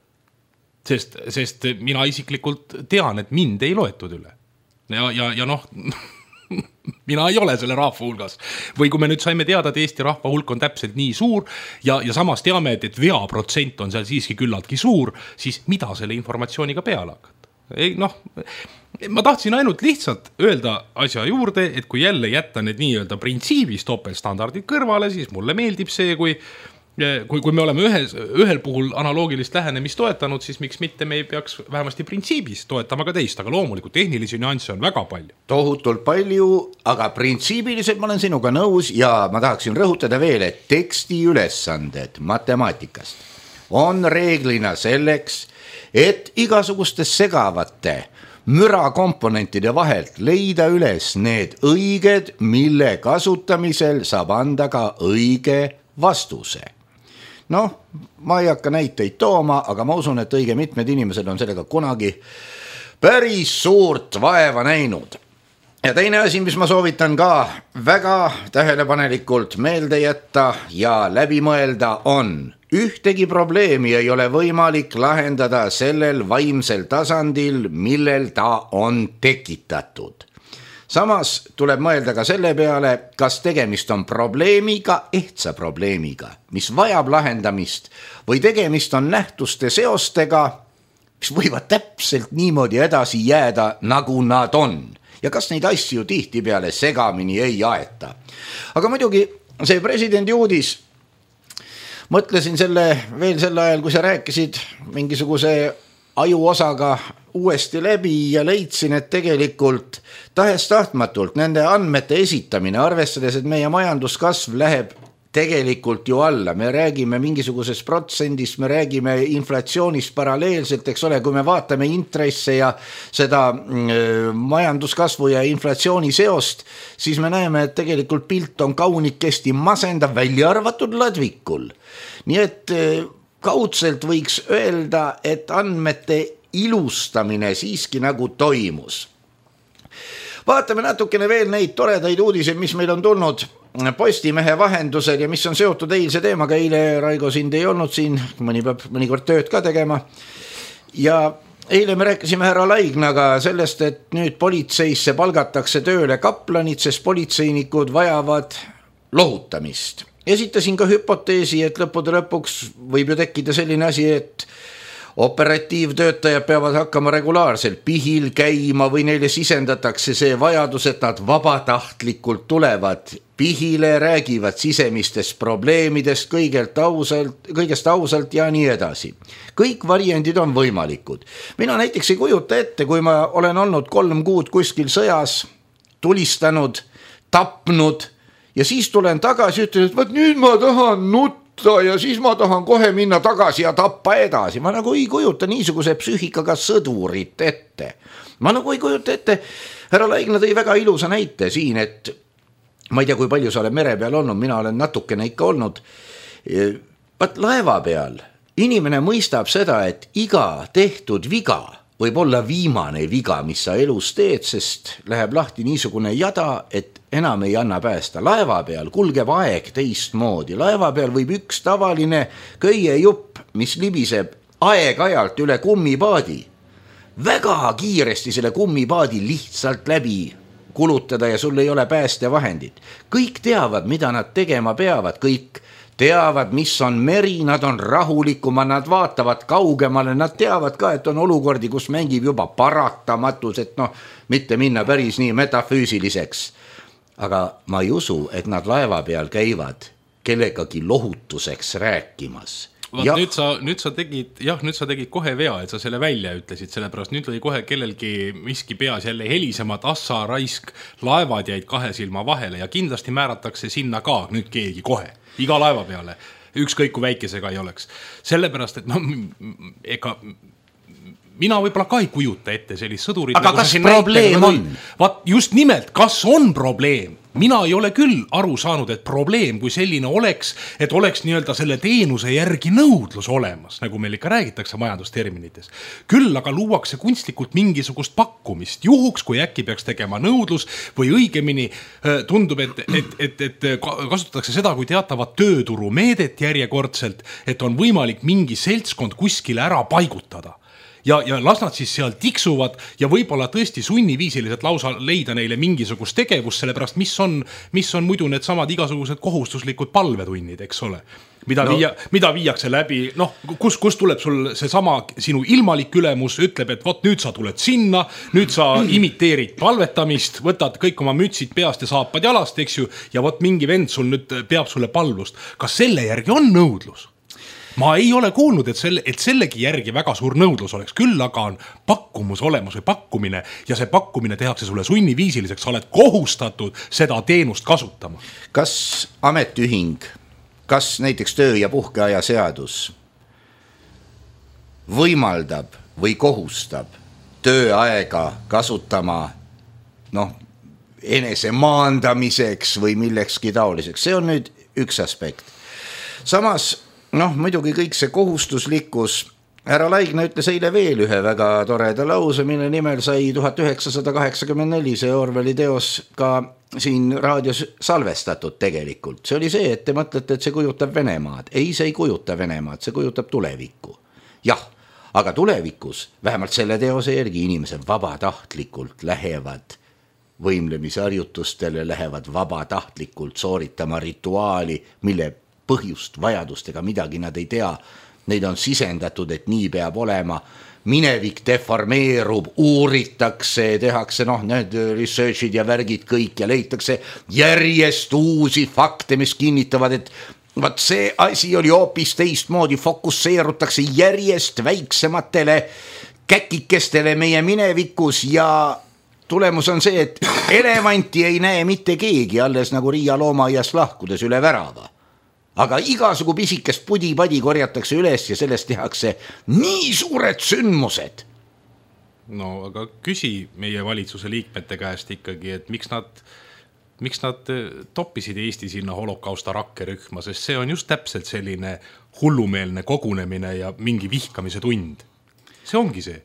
Sest mina isiklikult tean, et mind ei loetud üle. Ja mina ei ole selle rahva hulgas. Või kui me nüüd saime teada, et Eesti rahva hulk on täpselt nii suur ja samas teame, et veaprotsent on seal siiski küllaltki suur, siis mida selle informatsiooniga peale hakata? Ma tahtsin ainult lihtsalt öelda asja juurde, et kui jälle jätta need nii-öelda printsiibis topeltstandardid kõrvale, siis mulle meeldib see, kui me oleme ühel puhul analoogilist lähenemist toetanud, siis miks mitte me ei peaks vähemasti printsiibis toetama ka teist, aga loomulikult tehnilisi nüansse on väga palju. Tohutult palju, aga printsiibiliselt ma olen sinuga nõus ja ma tahaksin rõhutada veel, et teksti ülesanded matemaatikast on reeglina selleks, et igasugustes segavate mürakomponentide vahelt leida üles need õiged, mille kasutamisel saab anda ka õige vastuse. Ma ei hakka näiteid tooma, aga ma usun, et õige mitmed inimesed on sellega kunagi päris suurt vaeva näinud. Ja teine asi, mis ma soovitan ka väga tähelepanelikult meelde jätta ja läbi mõelda on, ühtegi probleemi ei ole võimalik lahendada sellel vaimsel tasandil, millel ta on tekitatud. Samas tuleb mõelda ka selle peale, kas tegemist on probleemiga, ehtsa probleemiga, mis vajab lahendamist, või tegemist on nähtuste seostega, mis võivad täpselt niimoodi edasi jääda, nagu nad on. Ja kas neid asju tihtipeale segamini ei aeta. Aga muidugi see presidendi uudis, mõtlesin veel selle ajal, kui sa rääkisid mingisuguse ajuosaga uuesti läbi ja leidsin, et tegelikult tahes tahtmatult nende andmete esitamine, arvestades, et meie majanduskasv läheb tegelikult ju alla, me räägime mingisugusest protsendist, me räägime inflatsioonist paralleelselt, eks ole, kui me vaatame intresse ja seda majanduskasvu ja inflatsiooni seost, siis me näeme, et tegelikult pilt on kaunikesti masendav, välja arvatud ladvikul. Nii et kaudselt võiks öelda, et andmete ilustamine siiski nagu toimus. Vaatame natukene veel neid toredaid uudiseid, mis meil on tulnud Postimehe vahendusel ja mis on seotud eilse teemaga. Eile Raigo sind ei olnud siin, mõni peab mõnikord tööd ka tegema. Ja eile me rääkisime härra Laignaga sellest, et nüüd politseisse palgatakse tööle kaplanid, sest politseinikud vajavad lohutamist. Esitasin ka hüpoteesi, et lõppude lõpuks võib ju tekkida selline asi, et operatiivtöötajad peavad hakkama regulaarselt pihil käima või neile sisendatakse see vajadus, et nad vabatahtlikult tulevad pihile, räägivad sisemistest probleemidest kõigest ausalt ja nii edasi. Kõik variandid on võimalikud. Mina näiteks ei kujuta ette, kui ma olen olnud 3 kuud kuskil sõjas, tulistanud, tapnud ja siis tulen tagasi, ütlen, et võt nüüd ma tahan nutta ja siis ma tahan kohe minna tagasi ja tappa edasi. Ma nagu ei kujuta niisuguse psüühikaga sõdurit ette. Ma nagu ei kujuta ette, härra Laigna tõi väga ilusa näite siin, et ma ei tea, kui palju sa oled mere peal olnud, mina olen natukene ikka olnud. Vaat laeva peal inimene mõistab seda, et iga tehtud viga võib olla viimane viga, mis sa elus teed, sest läheb lahti niisugune jada, et enam ei anna päästa. Laeva peal kulgeb aeg teistmoodi. Laeva peal võib üks tavaline köiejupp, mis libiseb aeg-ajalt üle kummipaadi, väga kiiresti selle kummipaadi lihtsalt läbi kulutada ja sul ei ole päästevahendid. Kõik teavad, mida nad tegema peavad, kõik teavad, mis on meri, nad on rahulikumad, nad vaatavad kaugemale, nad teavad ka, et on olukordi, kus mängib juba paratamatus, et mitte minna päris nii metafüüsiliseks. Aga ma ei usu, et nad laeva peal käivad kellegagi lohutuseks rääkimas. Nüüd sa tegid kohe vea, et sa selle välja ütlesid, sellepärast nüüd oli kohe kellelgi miski peas jälle helisemad, assa, raisk, laevad jäid 2 silma vahele ja kindlasti määratakse sinna ka nüüd keegi kohe, iga laeva peale, ükskõik kui väikesega ei oleks. Sellepärast, et ega mina võib-olla ka ei kujuta ette sellist sõdurit. Aga kas probleem on? Vaat just nimelt, kas on probleem? Mina ei ole küll aru saanud, et probleem kui selline oleks, et oleks nii-öelda selle teenuse järgi nõudlus olemas, nagu meil ikka räägitakse majandusterminites. Küll aga luuakse kunstlikult mingisugust pakkumist, juhuks kui äkki peaks tegema nõudlus või õigemini tundub, et kasutatakse seda kui teatavat tööturumeedet järjekordselt, et on võimalik mingi seltskond kuskile ära paigutada. Ja las nad siis seal tiksuvad ja võib-olla tõesti sunniviisiliselt lausa leida neile mingisugust tegevust, sellepärast mis on muidu need samad igasugused kohustuslikud palvetunnid, eks ole, mida viiakse läbi, kus tuleb sul see sama sinu ilmalik ülemus, ütleb, et vot nüüd sa tuled sinna, nüüd sa imiteerid palvetamist, võtad kõik oma mütsid peast ja saapad jalast, eks ju, ja vot mingi vend sul nüüd peab sulle palvust. Kas selle järgi on nõudlus? Ma ei ole kuulnud, et sellegi järgi väga suur nõudlus oleks, küll aga on pakkumus olemas või pakkumine ja see pakkumine tehakse sulle sunniviisiliseks, sa oled kohustatud seda teenust kasutama. Kas ametiühing, kas näiteks töö- ja puhkeaja seadus võimaldab või kohustab tööaega kasutama enese maandamiseks või millekski taoliseks? See on nüüd üks aspekt. Samas muidugi kõik see kohustuslikkus. Härra Laigna ütles eile veel ühe väga toreda lause, mille nimel sai 1984 see Orwelli teos ka siin raadios salvestatud tegelikult. See oli see, et te mõtlete, et see kujutab Venemaad. Ei, see ei kujuta Venemaad, see kujutab tulevikku. Jah, aga tulevikus, vähemalt selle teose järgi inimesed vabatahtlikult lähevad võimlemisharjutustele, lähevad vabatahtlikult sooritama rituaali, mille põhjust, vajadust ega midagi nad ei tea. Neid on sisendatud, et nii peab olema. Minevik deformeerub, uuritakse, tehakse need researchid ja värgid kõik ja leitakse järjest uusi fakte, mis kinnitavad, et vaat see asi oli hoopis teistmoodi, fokusseerutakse järjest väiksematele käkikestele meie minevikus ja tulemus on see, et elevanti ei näe mitte keegi, alles nagu Riia loomaaias lahkudes üle värava. aga igasugu pisikest pudi-padi korjatakse üles ja sellest tehakse nii suured sündmused. No aga küsi meie valitsuse liikmete käest ikkagi, et miks nad toppisid Eesti sinna holokausta rakkerühma, sest see on just täpselt selline hullumeelne kogunemine ja mingi vihkamise tund. See ongi see.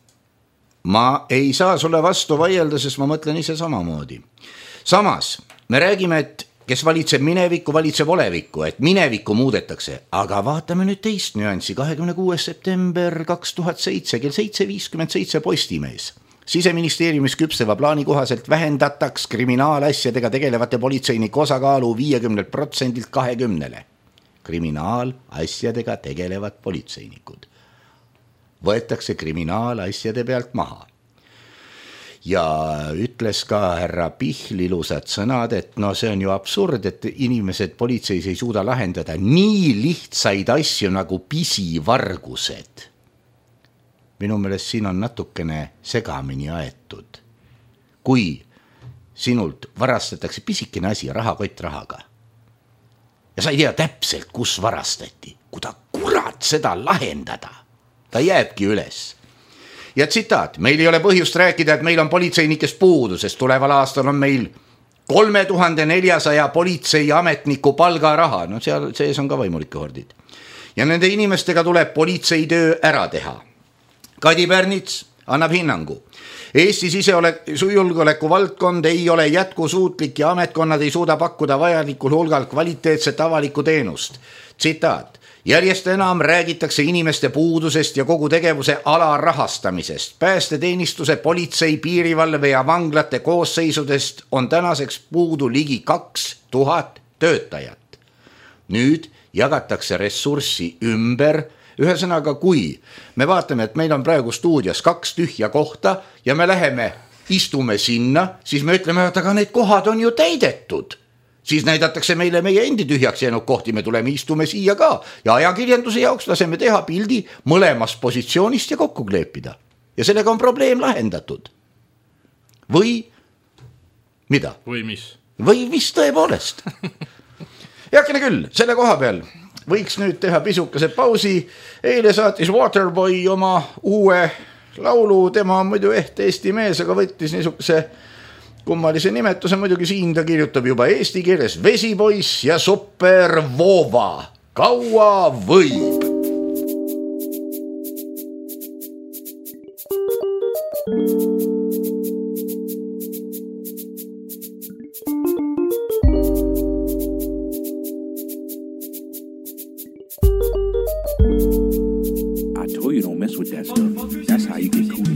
Ma ei saa sulle vastu vaielda, sest ma mõtlen ise samamoodi. Samas, me räägime, et kes valitseb minevikku, valitseb olevikku, et minevikku muudetakse, aga vaatame nüüd teist nüanssi. 26. september 2007 kell 7.57 Postimees. Siseministeeriumis küpseva plaani kohaselt vähendataks kriminaalasjadega tegelevate politseinike osakaalu 50% 20%. Kriminaalasjadega tegelevad politseinikud võetakse kriminaalasjade pealt maha. Ja ütles ka härra Pihl ilusad sõnad, et no see on ju absurd, et inimesed politseis ei suuda lahendada nii lihtsaid asju nagu pisivargused. Minu meelest siin on natukene segamini aetud. Kui sinult varastatakse pisikene asi, rahakott rahaga, ja sa ei tea täpselt, kus varastati, kuida kurat seda lahendada, ta jääbki üles. Ja tsitaat, meil ei ole põhjust rääkida, et meil on politseinikest puudu, sest tuleval aastal on meil 3400 politseiametniku palgaraha, no seal sees on ka võimulike hordid. Ja nende inimestega tuleb politseitöö ära teha. Kadi Pärnits annab hinnangu. Eesti sisejulgeoleku valdkond ei ole jätkusuutlik ja ametkonnad ei suuda pakkuda vajalikul hulgal kvaliteetset avalikku teenust. Tsitaat. Järjest enam räägitakse inimeste puudusest ja kogu tegevuse alarahastamisest. Päästeteenistuse, politsei, piirivalve ja vanglate koosseisudest on tänaseks puudu ligi 2000 töötajat. Nüüd jagatakse ressurssi ümber. Ühesõnaga, kui me vaatame, et meil on praegu stuudios 2 tühja kohta ja me läheme, istume sinna, siis me ütleme, et aga need kohad on ju täidetud. Siis näidatakse meile meie endi tühjaks jäänud kohti, me tuleme istume siia ka ja ajakirjanduse jaoks laseme teha pildi mõlemast positsioonist ja kokku kleepida. Ja sellega on probleem lahendatud. Või mida? Või mis? Või mis tõepoolest? Heakene küll, selle koha peal võiks nüüd teha pisukese pausi. Eile saatis Waterboy oma uue laulu, tema on muidu Eesti mees, aga võttis niisuguse kummalise nimetuse, muidugi siin ta kirjutab juba eesti keeles Vesipoiss ja Supervoova. Kaua võib? I told you don't mess with that stuff. That's how you get cool.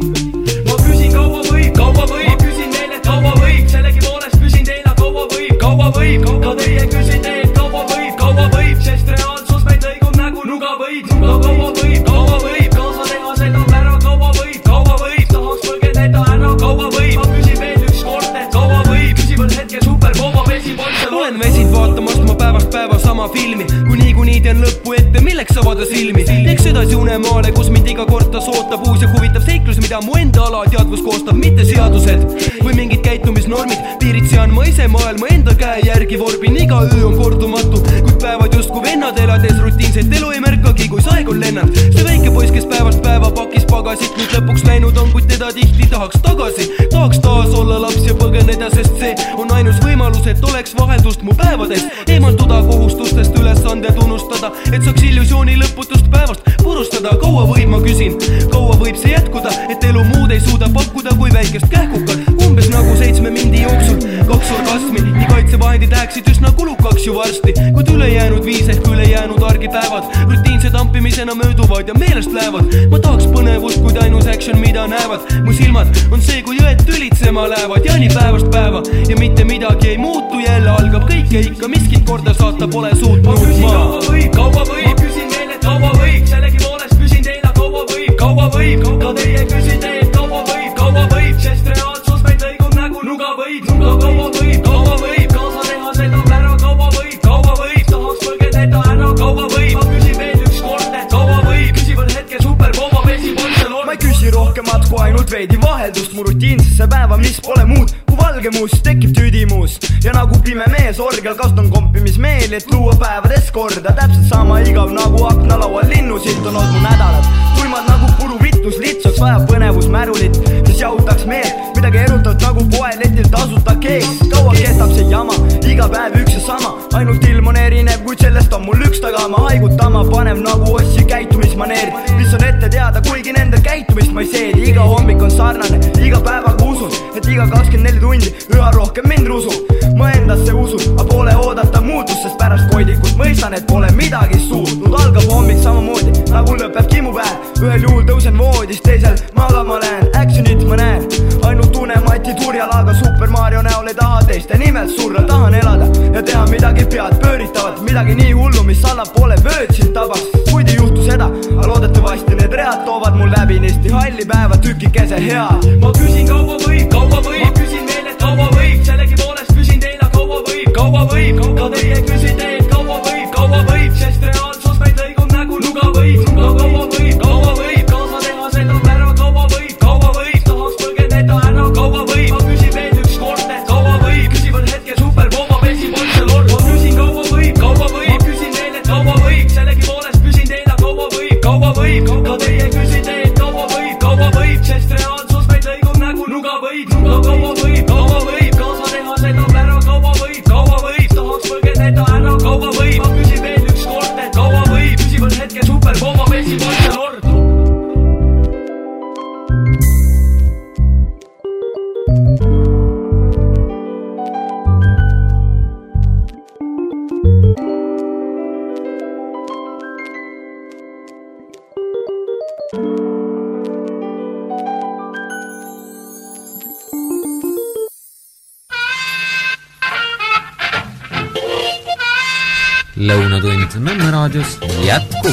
Ma küsin kaua võib, küsin neile kaua võib, sellegi poolest küsin teile kaua võib, ka teie küsin teid kaua võib, sest reaalsus meid lõigub nägu nuga võib, kaua võib, kaasa teha seda ära kaua võib, tahaks põgeneda ära kaua võib, ma küsin veel üks kord, et kaua võib, küsivad hetke Supervoova Vesipoiss. Olen väsinud vaatamast ma päevast päeva sama filmi, kui niikuinii teen lõppu ette, milleks avada silmi, eks edasi unemaale, kus mind iga kord ta sootab uus ja huvitav seiklus, mida mu enda alateadvus koostab, mitte seadused või mingid käitumisnormid, piirid sean ma ise maailma enda käe järgi vorbin, iga öö on kordumatu, kuid päevad justkui vennad elades rutiinset elu ei märkagi, kui saeg on lennanud. See väike poiss, kes päevast päeva pakis pagasit, nüüd lõpuks läinud on, kuid teda tihti tahaks tagasi, tahaks taas olla laps ja põgeneda, sest see on ainus võimalus, et oleks vaheldust mu päevades, eemalduda kohustustest, ülesanded unustada, et saaks illusiooni lõputust päevast purustada. Kaua võib, ma küsin, kaua võib see jätkuda, et elu muud ei suuda pakkuda kui väikest kähkukat, umbes nagu 7 mindi jooksul 2 orgasmi, nii kaitsevahendid läheksid üsna kulukaks ju varsti, kuid ülejäänud 5 ehk ülejäänud argipäevad rutiinse tampimisena mööduvad ja meelest lähevad. Ma tahaks põnevust, kuid ainus action, mida näevad mu silmad, on see, kui õed tülitsema lähevad ja nii päevast päeva ja mitte midagi ei muutu, jälle algab kõike ikka, miskit korda saata pole suutnud. Ma küsin kaua võib, küsin veel, et kaua võib, sellegi poolest küsin teile kaua võib, ka teie küsin teid kaua võib, sest reaalsus meid lõigub nägu nuga võib, kaua võib, kaasa teha seda ära kaua võib, tahaks põgeneda ära kaua võib, ma küsin veel üks kord, et kaua võib, küsivad hetke Supervoova Vesipoiss. Ma ei küsi rohkemat kui ainult veidi vaheldust mu rutiinsesse päeva, mis pole muud kui valge muus, tekib tüdimuus ja nagu pime mees orgel kastan kompimismeeli, et luua päevades korda täpselt sama igav nagu aknalaual linnusilt on olnud mu nädalad tuimad nagu puru vittus litsaks vajab põnevus märulit, mis jahutaks meelt midagi erutavad nagu poeletil tasuta keeks kaua kestab see jama, iga päev üks ja sama ainult ilm on erinev, kuid sellest on mul üks tagama haigutama panev nagu ossi käitumismaneerid mis on ette teada, kuigi nende käitumist ma ei seedi iga hommik on sarnane, iga päevaga usun et iga 24 tundi üha rohkem mind rusub ma endasse usun, aga pole oodata muutust sest pärast koidikut mõistan, et pole midagi suutnud algab hommik samamoodi, nagu lõpeb kimupäev ühel juhul tõusen voodist, teisel magama lähen actionit ma näen, ainult tunne Mati Turjalaga Super Mario näol ei taha teiste nimelt surra tahan elada ja teha midagi pead pööritavat midagi nii hullu, mis allapoole vöötsid tabaks kuid ei juhtu seda, aga loodetavasti need read toovad mul läbi nisti halli päeva tükikese hea ma küsin kaua võib, ma küsin veel, et kaua võib sellegi poolest küsin teile kaua võib, ka teie küsite, et kaua võib sest reaalsus meid lõigub nagu nuga võib kaua võib kaasa teha seda ära kaua võib tahaks põgeneda ära kaua võib ma küsin veel üks kord, et kaua võib küsivad hetke superpomma pesi polse lord ma küsin kaua võib ma küsin veel, et kaua võib sellegi poolest küsin teile kaua võib ka teie küsite, et kaua võib sest reaalsus meid lõigub nagu nuga võib kaua võib kaasa teha seda ära kaua võib tahaks põgeneda ära kaua võib ma küsin veel üks kord, et kaua võib küsivad hetke superpomma pesi polse lord Lõunatund Nõmme raadios jätkub.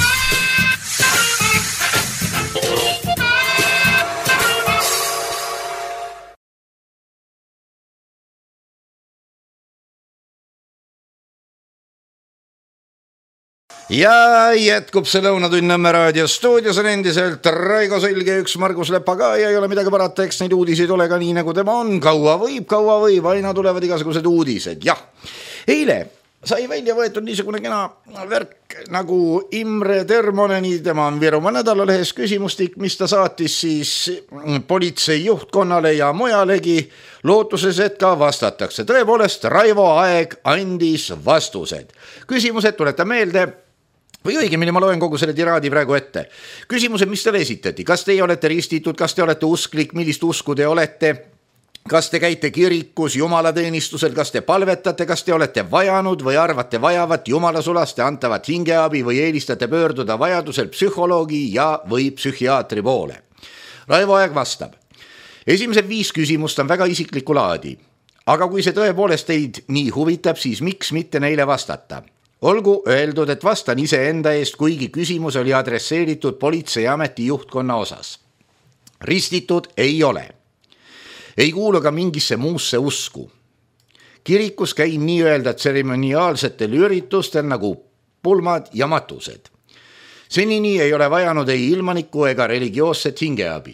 Ja jätkub see Lõunatund Nõmme raadio stuudios on endiselt Raigo Sõlg ja üks Margus Lepa ka ja ei ole midagi parata, eks neid uudiseid ole ka nii nagu tema on. Kaua võib, aina tulevad igasugused uudised. Jah, eile sai välja võetud niisugune kena värk nagu Imre Termoneni, tema on Virumaa Nädalalehes küsimustik, mis ta saatis siis politsei juhtkonnale ja mujalegi lootuses, et ka vastatakse. Tõepoolest, Raivo Aeg andis vastused. Küsimused tuleta meelde, või õigemini ma loen kogu selle tiraadi praegu ette. Küsimused, mis teile esitati, kas teie olete ristitud, kas te olete usklik, millist usku te olete? Kas te käite kirikus jumalateenistusel, kas te palvetate, kas te olete vajanud või arvate vajavat jumalasulaste antavat hingeabi või eelistate pöörduda vajadusel psühholoogi ja või psühhiaatri poole? Raivo Aeg vastab. Esimesed 5 küsimust on väga isikliku laadi, aga kui see tõepoolest teid nii huvitab, siis miks mitte neile vastata? Olgu öeldud, et vastan iseenda eest, kuigi küsimus oli adresseeritud politseiameti juhtkonna osas. Ristitud ei ole. Ei kuulu ka mingisse muusse usku. Kirikus käin nii-öelda tseremoniaalsetel üritustel nagu pulmad ja matused. Senini ei ole vajanud ei ilmaniku ega religioosset hingeabi.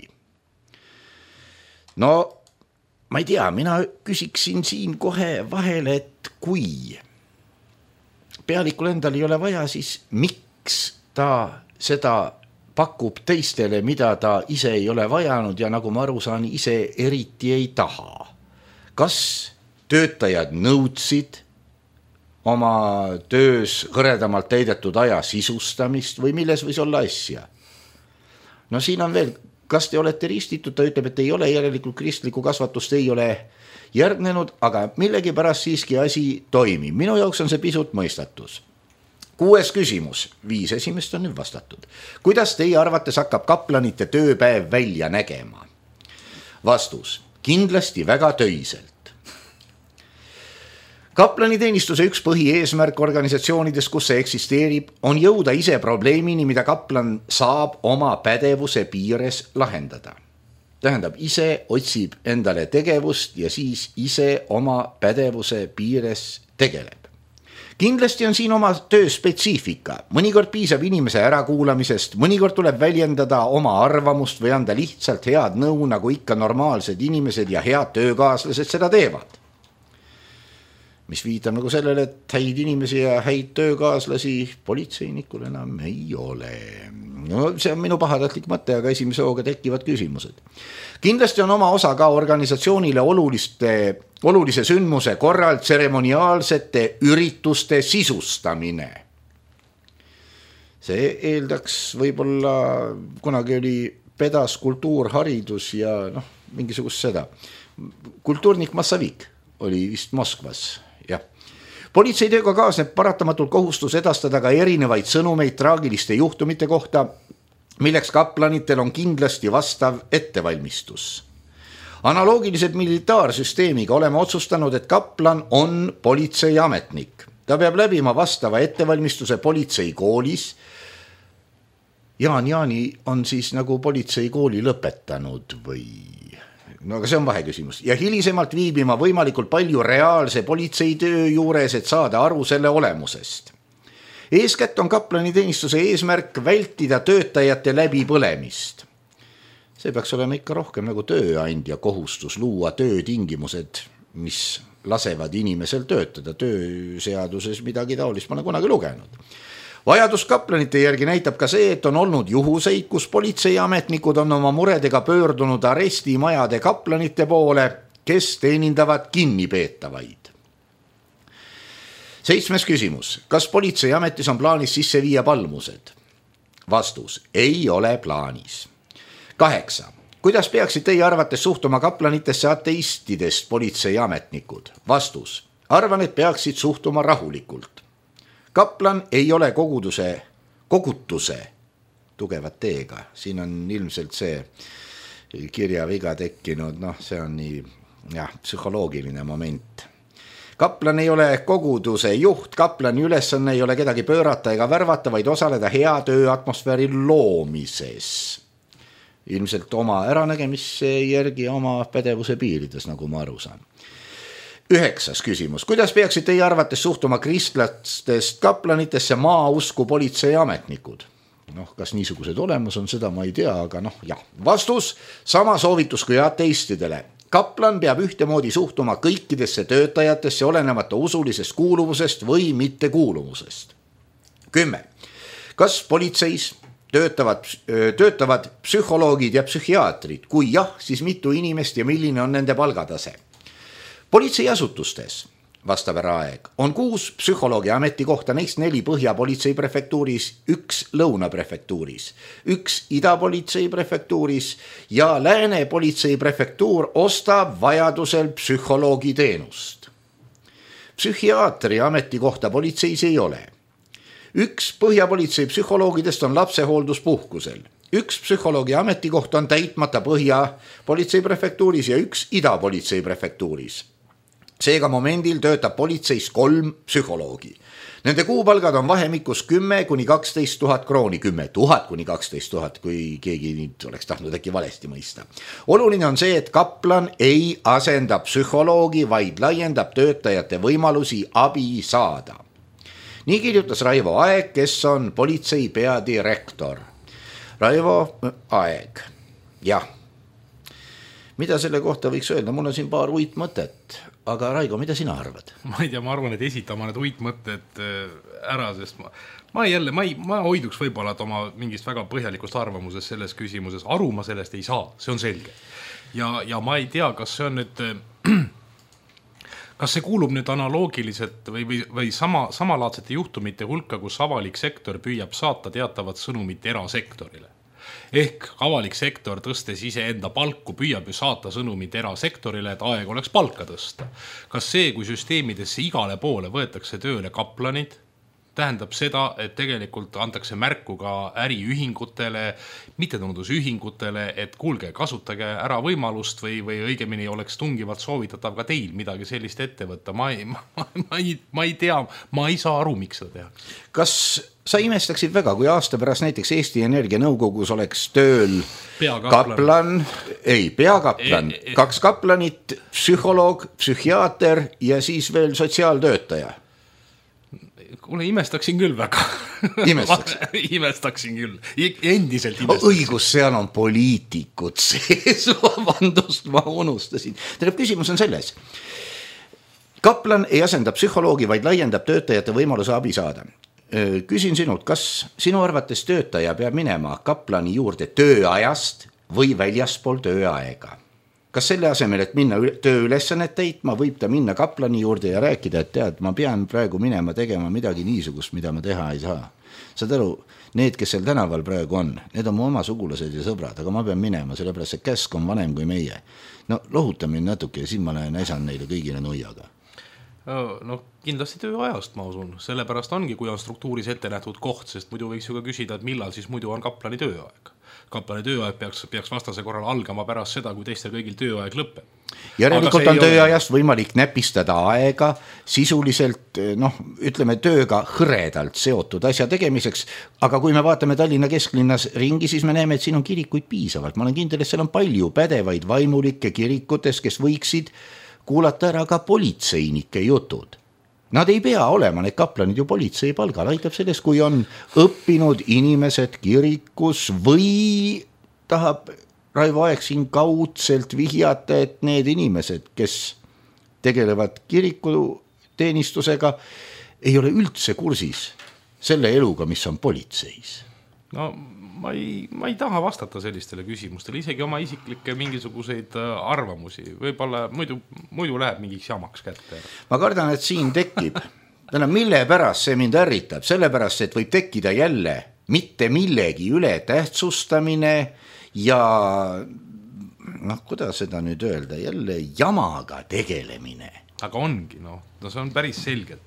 No, ma ei tea, mina küsiksin siin kohe vahele, et kui pealikul endal ei ole vaja, siis miks ta seda pakub teistele, mida ta ise ei ole vajanud ja nagu ma aru saan, ise eriti ei taha. Kas töötajad nõudsid oma töös hõredamalt täidetud aja sisustamist või milles võis olla asja? No siin on veel, kas te olete ristitud, ta ütleb, et ei ole järelikult kristlikku kasvatust, ei ole järgnenud, aga millegi pärast siiski asi toimib. Minu jaoks on see pisut mõistatus. 6. küsimus, 5 esimest on nüüd vastatud. Kuidas teie arvates hakkab kaplanite tööpäev välja nägema? Vastus, kindlasti väga töiselt. Kaplaniteenistuse üks põhieesmärk organisatsioonides, kus see eksisteerib, on jõuda ise probleemini, mida kaplan saab oma pädevuse piires lahendada. Tähendab, ise otsib endale tegevust ja siis ise oma pädevuse piires tegeleb. Kindlasti on siin oma töö spetsiifika. Mõnikord piisab inimese ärakuulamisest, mõnikord tuleb väljendada oma arvamust või anda lihtsalt head nõu, nagu ikka normaalsed inimesed ja head töökaaslased seda teevad. mis viitab nagu sellele, et häid inimesi ja häid töökaaslasi politseinikul enam ei ole. No see on minu pahatahtlik mõte, aga esimese hooga tekivad küsimused. Kindlasti on oma osa ka organisatsioonile olulise sündmuse korral tseremoniaalsete ürituste sisustamine. See eeldaks võib-olla, kunagi oli pedas kultuurharidus ja mingisugust seda. Kultuurnik Massavik oli vist Moskvas. Jah. Politseitööga kaasneb paratamatult kohustus edastada ka erinevaid sõnumeid traagiliste juhtumite kohta, milleks kaplanitel on kindlasti vastav ettevalmistus. Analoogiliselt militaarsüsteemiga oleme otsustanud, et kaplan on politseiametnik. Ta peab läbima vastava ettevalmistuse politseikoolis. Jaan Jaani on siis nagu politseikooli lõpetanud või... No aga see on vaheküsimus. Ja hilisemalt viibima võimalikult palju reaalse politseitöö juures, et saada aru selle olemusest. Eeskätt on kaplaniteenistuse eesmärk vältida töötajate läbipõlemist. See peaks olema ikka rohkem nagu tööandja kohustus luua töötingimused, mis lasevad inimesel töötada. Tööseaduses midagi taolist ma olen kunagi lugenud. Vajadus kaplanite järgi näitab ka see, et on olnud juhuseid, kus politseiametnikud on oma muredega pöördunud arestimajade kaplanite poole, kes teenindavad kinnipeetavaid. 7. küsimus. Kas politseiametis on plaanis sisse viia palmused? Vastus. Ei ole plaanis. 8. Kuidas peaksid teie arvates suhtuma kaplanitesse ateistidest politseiametnikud? Vastus. Arvan, et peaksid suhtuma rahulikult. Kaplan ei ole kogutuse tugevat teega. Siin on ilmselt see kirjaviga tekkinud, see on nii psühholoogiline moment. Kaplan ei ole koguduse juht, kaplani ülesanne ei ole kedagi pöörata ega värvata, vaid osaleda hea tööatmosfääri loomises. Ilmselt oma äranägemise järgi oma pädevuse piirides, nagu ma aru saan. 9. küsimus. Kuidas peaksid teie arvates suhtuma kristlastest kaplanitesse maausku politseiametnikud? Kas niisugused olemas on, seda ma ei tea, aga jah. Vastus. Sama soovitus kui ateistidele. Kaplan peab ühtemoodi suhtuma kõikidesse töötajatesse olenemata usulisest kuuluvusest või mittekuuluvusest. 10. Kas politseis töötavad psühholoogid ja psühhiaatrid? Kui jah, siis mitu inimest ja milline on nende palgatase? Politseiasutustes, vastab Raeg, on 6 psühholoogi ametikohta, neist 4 Põhjapolitseiprefektuuris, 1 Lõunaprefektuuris, 1 Idapolitseiprefektuuris ja Läänepolitseiprefektuur ostab vajadusel psühholoogi teenust. Psühhiaatri ametikohta politseis ei ole. 1 Põhjapolitsei psühholoogidest on lapsehoolduspuhkusel. 1 psühholoogi ametikoht on täitmata Põhjapolitseiprefektuuris ja 1 Idapolitseiprefektuuris. Seega momendil töötab politseis 3 psühholoogi. Nende kuupalgad on vahemikus 10 kuni 12 000 krooni, 10 000 kuni 12 000, kui keegi nüüd oleks tahtnud äkki valesti mõista. Oluline on see, et kaplan ei asenda psühholoogi, vaid laiendab töötajate võimalusi abi saada. Nii kirjutas Raivo Aeg, kes on politsei peadirektor. Raivo Aeg. Jah. Mida selle kohta võiks öelda? Mul on siin paar uitmõtet. Aga Raigo, mida sina arvad? Ma ei tea, ma arvan, et esitama need uitmõtted ära, sest ma hoiduks võib-olla oma mingist väga põhjalikust arvamusest selles küsimuses. Aru ma sellest ei saa, see on selge. Ja ma ei tea, kas see on nüüd... Kas see kuulub nüüd analoogiliselt või samalaadsete juhtumite hulka, kus avalik sektor püüab saata teatavat sõnumit erasektorile? Ehk avalik sektor tõstes ise enda palku püüab ju saata sõnumit erasektorile, et aeg oleks palka tõsta. Kas see, kui süsteemidesse igale poole võetakse tööle kaplanid, tähendab seda, et tegelikult antakse märku ka äriühingutele, mittetulundusühingutele, et kuulge, kasutage ära võimalust või õigemini oleks tungivalt soovitatav ka teil midagi sellist ette võtta. Ma ei tea, ma ei saa aru, miks seda tehakse. Kas sa imestaksid väga, kui aasta pärast näiteks Eesti Energia nõukogus oleks tööl peakaplan, 2 kaplanit, psühholoog, psühhiaater ja siis veel sotsiaaltöötaja? Kuule, imestaksin küll väga. Imestaksin küll. Endiselt imestaksin. Õigus, seal on poliitikud sees. Vabandust, ma unustasin. Tähendab, küsimus on selles. Kaplan ei asenda psühholoogi, vaid laiendab töötajate võimaluse abi saada. Küsin sinult, kas sinu arvates töötaja peab minema kaplani juurde tööajast või väljaspool tööaega? Kas selle asemel, et minna tööülesannet täitma, võib ta minna kaplani juurde ja rääkida, et tead, ma pean praegu minema tegema midagi niisugust, mida ma teha ei saa. Saad aru, need, kes seal tänaval praegu on, need on mu oma sugulased ja sõbrad, aga ma pean minema, sellepärast see käsk on vanem kui meie. No lohuta mind natuke ja siin ma lähen äsan neile kõigile nuiaga. No kindlasti tööajast, ma usun. Sellepärast ongi, kui on struktuuris ette nähtud koht, sest muidu võiks ju ka küsida, et millal siis muidu on kaplani tööaeg. Kaplani tööaeg peaks vastase korral algama pärast seda, kui teistel kõigil tööaeg lõpeb. Järelikult on tööajast võimalik näpistada aega sisuliselt, ütleme tööga hõredalt seotud asja tegemiseks, aga kui me vaatame Tallinna kesklinnas ringi, siis me näeme, et siin on kirikuid piisavalt. Ma olen kindel, et seal on palju pädevaid vaimulikke kirikutes, kes võiksid kuulata ära ka politseinike jutud. Nad ei pea olema, need kaplanid ju politsei palgal, aitab selles, kui on õppinud inimesed kirikus või tahab Raivo Aeg siin kaudselt vihjata, et need inimesed, kes tegelevad kirikuteenistusega, ei ole üldse kursis selle eluga, mis on politseis. No ma ei taha vastata sellistele küsimustele, isegi oma isiklikke mingisuguseid arvamusi. Võib-olla muidu läheb mingiks jamaks kätte. Ma kardan, et siin tekib. Mille pärast see mind ärritab? Sellepärast, et võib tekkida jälle mitte millegi üle tähtsustamine ja kuidas seda nüüd öelda, jälle jamaga tegelemine. Aga ongi, see on päris selgelt.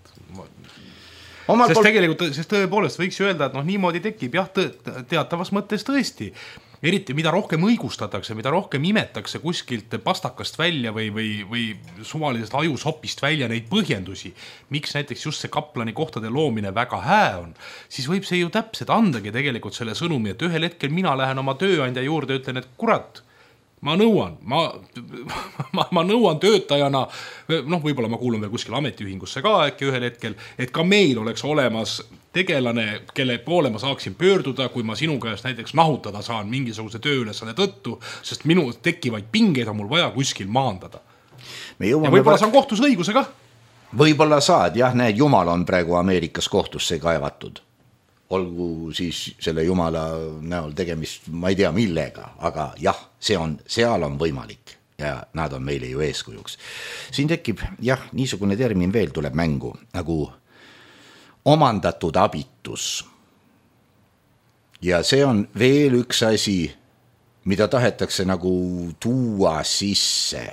Sest tõepoolest võiks ju öelda, et niimoodi tekib jah, teatavas mõttes tõesti. Eriti mida rohkem õigustatakse, mida rohkem imetakse kuskilt pastakast välja või suvalisest ajusopist välja neid põhjendusi, miks näiteks just see kaplani kohtade loomine väga hää on, siis võib see ju täpselt andagi tegelikult selle sõnumi, et ühel hetkel mina lähen oma tööandja juurde ja ütlen, et kurat, ma nõuan töötajana, võib-olla ma kuulun veel kuskil ametiühingusse ka äkki ühel hetkel, et ka meil oleks olemas tegelane, kelle poole ma saaksin pöörduda, kui ma sinu käest näiteks nahutada saan mingisuguse tööülesande tõttu, sest minu tekkivaid pingeid on mul vaja kuskil maandada. Ja võib-olla saan kohtus õiguse ka. Võib-olla saad, jah, näed, Jumal on praegu Ameerikas kohtusse kaevatud. Olgu siis selle Jumala näol tegemist, ma ei tea millega, aga jah, seal on võimalik ja nad on meile ju eeskujuks. Siin tekib, jah, niisugune termin veel tuleb mängu, nagu omandatud abitus. Ja see on veel üks asi, mida tahetakse nagu tuua sisse.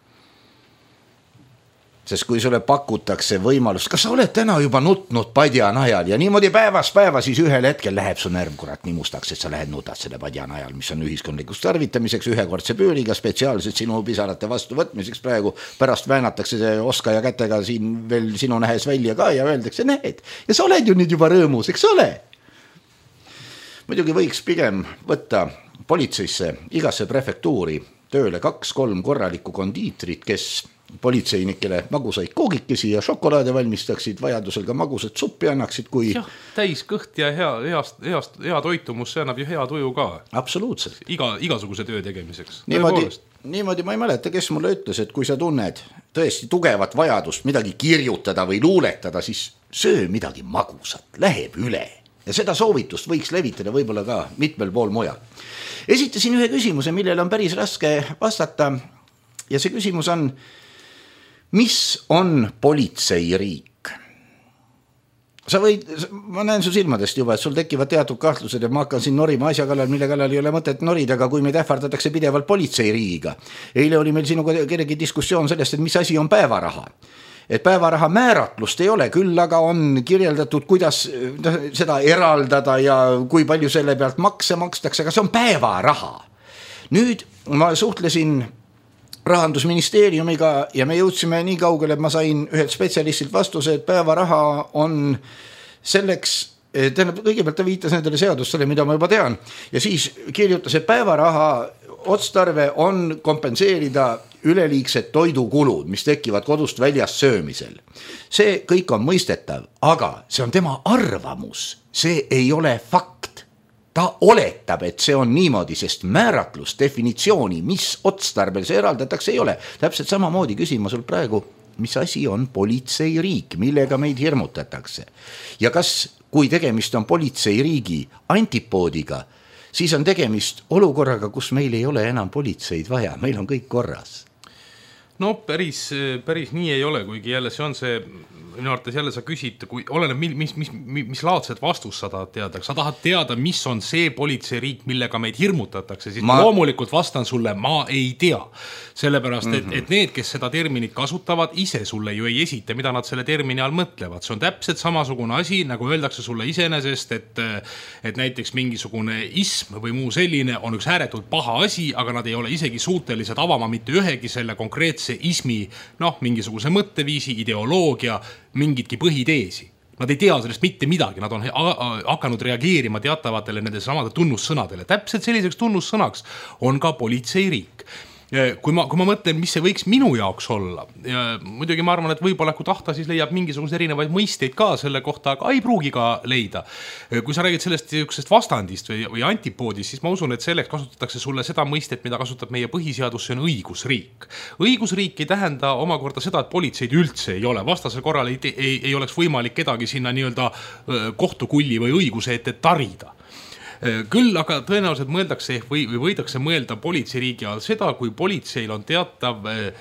Sest kui sulle pakutakse võimalust, kas sa oled täna juba nutnud padja najal ja niimoodi päevast päeva, siis ühel hetkel läheb su närv kurat nii mustaks, et sa lähed nutad selle padja najal, mis on ühiskondlikuks tarvitamiseks ühekordse pööriga spetsiaalselt sinu pisarate vastu võtmiseks praegu. Pärast väänatakse see oskaja kätega siin veel sinu nähes välja ka ja öeldakse, näed, ja sa oled ju nüüd juba rõõmus, eks ole? Muidugi võiks pigem võtta politseisse igasse prefektuuri tööle 2-3 korralikku kondiitrit, kes politseinikele magusaid koogikesi ja šokolaade valmistaksid, vajadusel ka magusat suppi annaksid, kui... Jah, täis kõht ja hea toitumus, see annab ju hea tuju ka. Absoluutselt. Igasuguse töö tegemiseks. Niimoodi ma ei mäleta, kes mulle ütles, et kui sa tunned tõesti tugevat vajadust midagi kirjutada või luuletada, siis söö midagi magusat, läheb üle. Ja seda soovitust võiks levitada võib-olla ka mitmel pool mujal. Esitasin ühe küsimuse, millele on päris raske vastata ja see küsimus on, mis on politseiriik? Ma näen su silmadest juba, et sul tekivad teatud kahtlused ja ma hakkan siin norima asja kallal, mille kallal ei ole mõtet norida, aga kui meid ähvardatakse pidevalt politseiriigiga. Eile oli meil sinuga kellegi diskussioon sellest, et mis asi on päevaraha. Et päevaraha määratlust ei ole, küll aga on kirjeldatud, kuidas seda eraldada ja kui palju selle pealt makse makstakse, aga see on päevaraha. Nüüd ma suhtlesin Rahandusministeeriumiga ja me jõudsime nii kaugele, et ma sain ühelt spetsialistilt vastuse, et päevaraha on selleks, kõigepealt ta viitas nendele seadustele, mida ma juba tean, ja siis kirjutas, et päevaraha otstarve on kompenseerida üleliigsed toidukulud, mis tekivad kodust väljast söömisel. See kõik on mõistetav, aga see on tema arvamus, see ei ole fakt. Ta oletab, et see on niimoodi, sest määratlus, definitsiooni, mis otstarbel see eraldatakse, ei ole. Täpselt samamoodi küsima sul praegu mis asi on politseiriik, millega meid hirmutatakse. Ja kas, kui tegemist on politseiriigi antipoodiga, siis on tegemist olukorraga, kus meil ei ole enam politseid vaja, meil on kõik korras. No päris nii ei ole, kuigi jälle see on see, minu arvates jälle sa küsid, kui oleneb, mis laadset vastust sa tahad teada. Sa tahad teada, mis on see politseiriik, millega meid hirmutatakse, siis loomulikult vastan sulle, ma ei tea. Sellepärast, et need, kes seda terminit kasutavad, ise sulle ju ei esite, mida nad selle termini all mõtlevad. See on täpselt samasugune asi, nagu öeldakse sulle iseenesest, et näiteks mingisugune ism või muu selline on üks ääretult paha asi, aga nad ei ole isegi suutelised avama mitte ühegi selle konkreetse ismi, mingisuguse mõtteviisi, ideoloogia, mingitki põhiteesi. Nad ei tea sellest mitte midagi, nad on hakanud reageerima teatavatele nende samade tunnussõnadele. Täpselt selliseks tunnussõnaks on ka politseiriik. Kui ma mõtlen, mis see võiks minu jaoks olla, ja muidugi ma arvan, et võib-olla kui tahta, siis leiab mingisugused erinevaid mõisteid ka selle kohta, aga ei pruugi ka leida. Kui sa räägid sellest vastandist või antipoodist, siis ma usun, et selleks kasutatakse sulle seda mõistet, mida kasutab meie põhiseadus, see on õigusriik. Õigusriik ei tähenda omakorda seda, et politseid üldse ei ole. Vastasel korral ei oleks võimalik kedagi sinna nii-öelda kohtukulli või õiguse ette tarida. Küll aga tõenäoliselt mõeldakse või võidakse mõelda politseiriigi all seda, kui politseil on teatav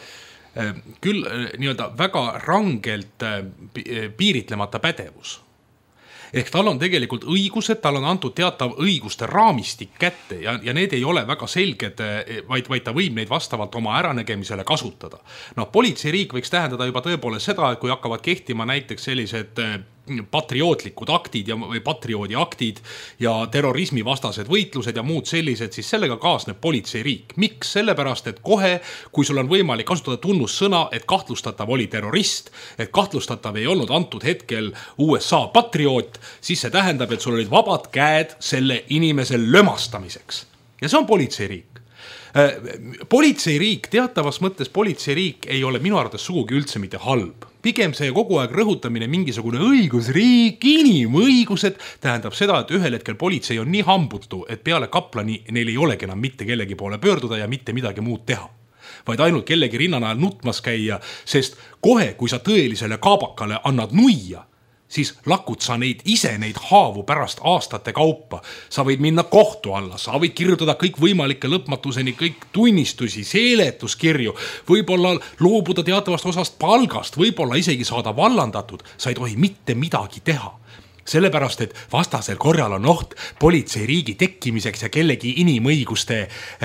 küll nii-öelda väga rangelt piiritlemata pädevus. Ehk tal on tegelikult õigused, tal on antud teatav õiguste raamistik kätte ja need ei ole väga selged, vaid ta võib neid vastavalt oma äranägemisele kasutada. Politseiriik võiks tähendada juba tõepoolest seda, et kui hakkavad kehtima näiteks sellised patriootlikud aktid või patrioodi aktid ja terrorismi vastased võitlused ja muud sellised, siis sellega kaasneb politseiriik. Miks? Sellepärast, et kohe, kui sul on võimalik kasutada tunnussõna, et kahtlustatav oli terrorist, et kahtlustatav ei olnud antud hetkel USA patrioot, siis see tähendab, et sul olid vabad käed selle inimese lömastamiseks. Ja see on politseiriik. Politseiriik, teatavas mõttes politseiriik ei ole minu arvates sugugi üldse mitte halb. Pigem see kogu aeg rõhutamine mingisugune õigusriik, inimõigused tähendab seda, et ühel hetkel politsei on nii hambutu, et peale kaplani neil ei olegi enam mitte kellegi poole pöörduda ja mitte midagi muud teha. Vaid ainult kellegi rinnanajal nutmas käia, sest kohe, kui sa tõelisele kaabakale annad nuia, siis lakud sa neid haavu pärast aastate kaupa. Sa võid minna kohtu alla, sa võid kirjutada kõik võimalike lõpmatuseni, kõik tunnistusi, seletuskirju, võib-olla loobuda teatavast osast palgast, võib-olla isegi saada vallandatud. Sa ei tohi mitte midagi teha. Sellepärast, et vastasel korral on oht politseiriigi tekkimiseks ja kellegi inimõiguste,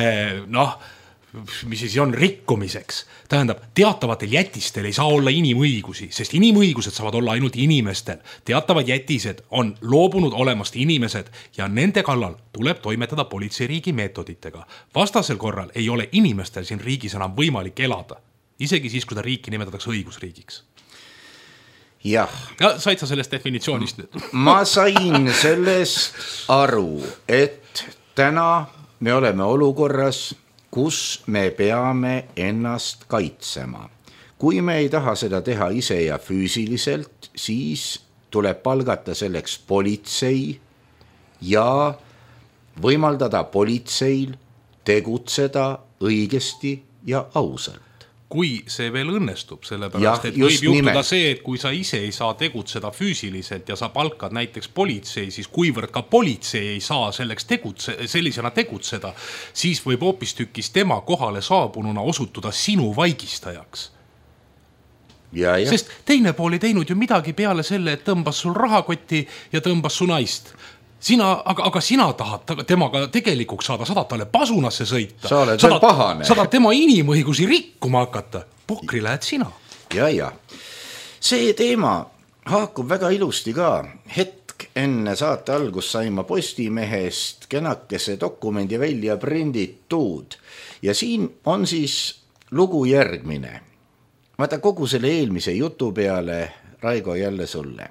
mis siis on rikkumiseks. Tähendab, teatavatel jätistel ei saa olla inimõigusi, sest inimõigused saavad olla ainult inimestel. Teatavad jätised on loobunud olemast inimesed ja nende kallal tuleb toimetada politseiriigi meetoditega. Vastasel korral ei ole inimestel siin riigis enam võimalik elada. Isegi siis, kui ta riiki nimetatakse õigusriigiks. Jah. Said sa sellest definitsioonist nüüd? Ma sain sellest aru, et täna me oleme olukorras, kus me peame ennast kaitsema. Kui me ei taha seda teha ise ja füüsiliselt, siis tuleb palgata selleks politsei ja võimaldada politseil tegutseda õigesti ja ausalt. Kui see veel õnnestub, sellepärast, et võib juhtuda see, et kui sa ise ei saa tegutseda füüsiliselt ja sa palkad näiteks politsei, siis kuivõrd ka politsei ei saa sellisena tegutseda, siis võib hoopistükkis tema kohale saabununa osutuda sinu vaigistajaks. Sest teine pool ei teinud ju midagi peale selle, et tõmbas sul rahakoti ja tõmbas su naist. Aga sina tahad temaga tegelikuks saada, saadad talle pasunasse sõita. Sa oled veel pahane. Saadad tema inimõigusi rikkuma hakata. Pokri lähed sina. Ja. See teema haakub väga ilusti ka. Hetk enne saate algus sain ma Postimehest kenakese dokumendi välja prinditud. Ja siin on siis lugu järgmine. Vaata kogu selle eelmise jutu peale, Raigo, jälle sulle.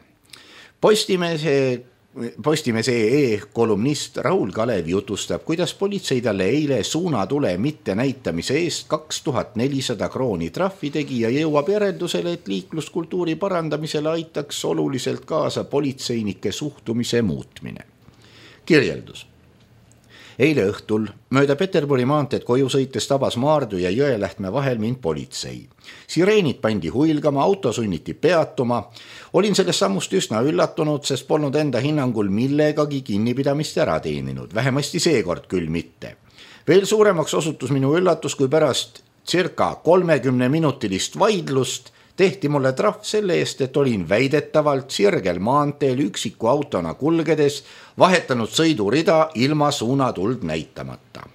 Postimees.ee kolumnist Raul Kalev jutustab, kuidas politsei talle eile suunatule mitte näitamise eest 2400 krooni trahvi tegi ja jõuab järeldusele, et liikluskultuuri parandamisele aitaks oluliselt kaasa politseinike suhtumise muutmine. Kirjeldus. Eile õhtul mööda Peterburi maanteed koju sõites tabas Maardu ja Jõelähtme vahel mind politsei. Sireenid pandi huilgama, auto sunniti peatuma. Olin sellest sammust üsna üllatunud, sest polnud enda hinnangul millegagi kinnipidamist ära teeninud. Vähemasti seekord küll mitte. Veel suuremaks osutus minu üllatus, kui pärast circa 30-minutilist vaidlust tehti mulle trahv selle eest, et olin väidetavalt sirgel maanteel üksiku autona kulgedes vahetanud sõidurida ilma suunatuld näitamata.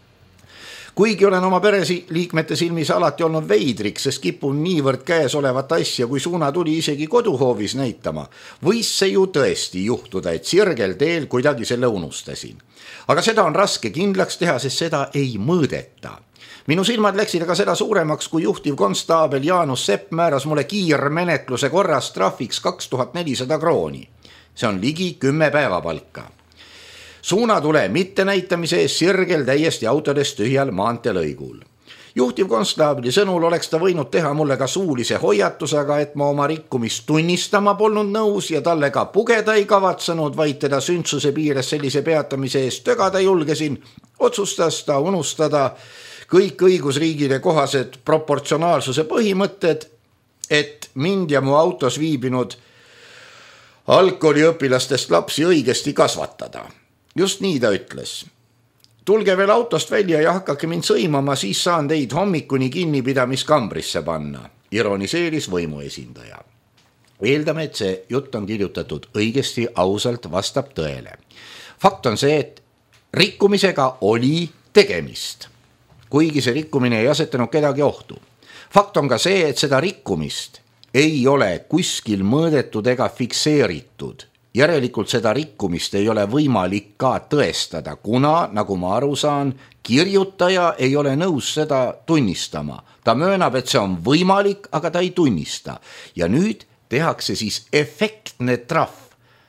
Kuigi olen oma pereliikmete silmis alati olnud veidrik, sest kipun niivõrd käes olevat asja, kui suunatuli isegi koduhoovis näitama, võis see ju tõesti juhtuda, et sirgel teel kuidagi selle unustasin. Aga seda on raske kindlaks teha, sest seda ei mõõdeta. Minu silmad läksid aga seda suuremaks, kui juhtiv konstaabel Jaanus Sepp määras mulle kiirmenetluse korras trahviks 2400 krooni. See on ligi 10 päevapalka. Suunatule mitte näitamise ees sirgel täiesti autodest tühjal maanteelõigul. Juhtiv konstaabli sõnul oleks ta võinud teha mulle ka suulise hoiatusega, et ma oma rikkumist tunnistama polnud nõus ja talle ka pugeda ei kavatsenud, vaid teda sündsuse piires sellise peatamise eest tögada julgesin. Otsustas ta unustada kõik õigusriigile kohased proportsionaalsuse põhimõtted, et mind ja mu autos viibinud algkooliõpilastest lapsi õigesti kasvatada. Just nii ta ütles. Tulge veel autost välja ja hakkake mind sõimama, siis saan teid hommikuni kinnipidamiskambrisse panna, ironiseeris võimu esindaja. Eeldame, et see jutt on kirjutatud õigesti, ausalt, vastab tõele. Fakt on see, et rikkumisega oli tegemist, kuigi see rikkumine ei asetanud kedagi ohtu. Fakt on ka see, et seda rikkumist ei ole kuskil mõõdetud ega fikseeritud. Järelikult seda rikkumist ei ole võimalik ka tõestada, kuna, nagu ma aru saan, kirjutaja ei ole nõus seda tunnistama. Ta möönab, et see on võimalik, aga ta ei tunnista. Ja nüüd tehakse siis efektne trahv.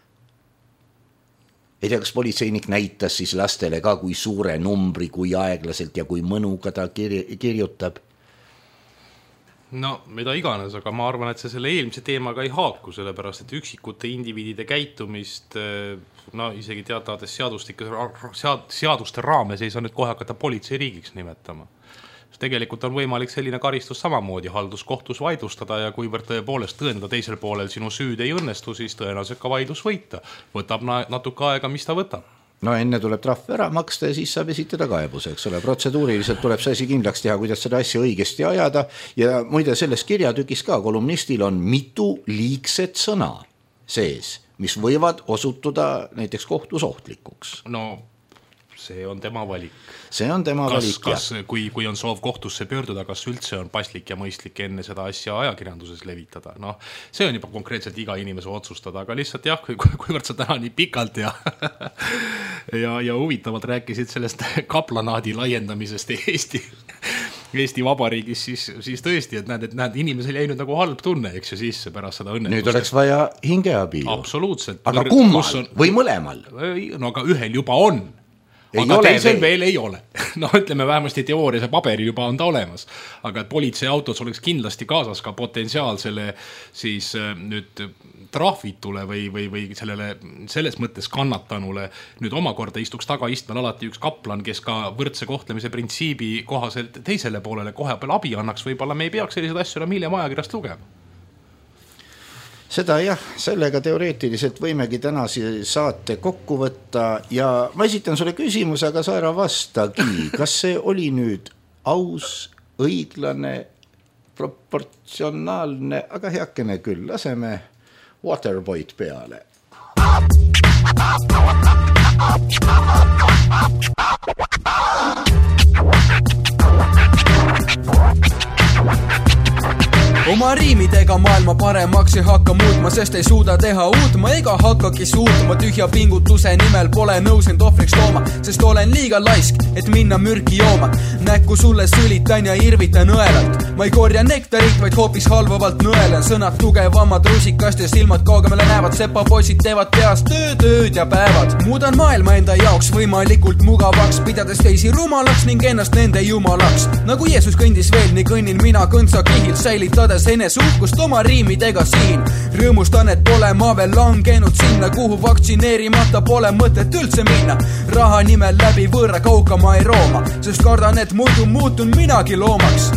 Ei tea, kas politseinik näitas siis lastele ka, kui suure numbri, kui aeglaselt ja kui mõnuga ta kirjutab? No, mida iganes, aga ma arvan, et see selle eelmise teemaga ei haaku, sellepärast, et üksikute indiviidide käitumist, no isegi teatavates seaduste raames ei saa nüüd kohe hakata politseiriigiks nimetama. Tegelikult on võimalik selline karistus samamoodi halduskohtus vaidlustada ja kuivõrd tõepoolest tõendada teisel poolel sinu süüd ei õnnestu, siis tõenäoliselt ka vaidlus võita. Võtab natuke aega, mis ta võtab. No enne tuleb trahv ära maksta ja siis saab esitada kaebuse, eks ole. Protseduuriliselt tuleb see asi kindlaks teha, kuidas seda asja õigesti ajada ja muide selles kirjatükis ka kolumnistil on mitu liigset sõna sees, mis võivad osutuda näiteks kohtus ohtlikuks. No see on tema valik. See on tema valik. Kas, kui on soov kohtusse pöörduda, kas üldse on paslik ja mõistlik enne seda asja ajakirjanduses levitada? No, see on juba konkreetselt iga inimese otsustada, aga lihtsalt jah, kuivõrd sa täna nii pikalt ja huvitavalt rääkisid sellest kaplanaadi laiendamisest Eesti Vabariigis, siis tõesti, et näed, inimesel jäi nüüd nagu halb tunne, eks ju sisse pärast seda õnnetust. Nüüd oleks vaja hingeabi. Absoluutselt. Aga kummal või mõlemal? No aga ühel juba on. Aga teisel veel ei ole. No ütleme vähemasti teoorias ja paberil juba on ta olemas. Aga politseiautos oleks kindlasti kaasas ka potentsiaal selle siis nüüd trahvitule või sellele selles mõttes kannatanule nüüd omakorda istuks tagaistmel alati üks kaplan, kes ka võrdse kohtlemise printsiibi kohaselt teisele poolele kohe peal abi annaks. Võib-olla me ei peaks sellised asju enam hiljem ajakirjast lugema. Seda jah, sellega teoreetiliselt võimegi tänase saate kokku võtta ja ma esitan sulle küsimuse, aga sa ära vastagi. Kas see oli nüüd aus, õiglane, proportsionaalne, aga heakene küll, laseme Waterboyd peale. Oma riimidega maailma paremaks ei hakka muutma, sest ei suuda teha uut, ma ega hakkagi suutma tühja pingutuse nimel pole nõus end ohvriks tooma, sest olen liiga laisk, et minna mürki jooma. Näkku sulle sülitan ja irvitan õelalt, ma ei korja nektarit, vaid hoopis halvavalt nõelen. Sõnad tugevamad rusikast ja silmad kaugemale näevad, sepapoisid teevad peast tööd ja päevad. Muudan maailma enda jaoks võimalikult mugavaks, pidades teisi rumalaks ning ennast nende jumalaks. Nagu Jeesus kõndis veel, nii kõnnin mina kõntsa kihil, säilitades tundes enesuhkust oma riimidega siin. Rõõmustan, et pole ma veel langenud sinna, kuhu vaktsineerimata pole mõtet üldse minna. Raha nimel läbi võõra kauka ma ei rooma, sest kardan, et muidu muutun minagi loomaks.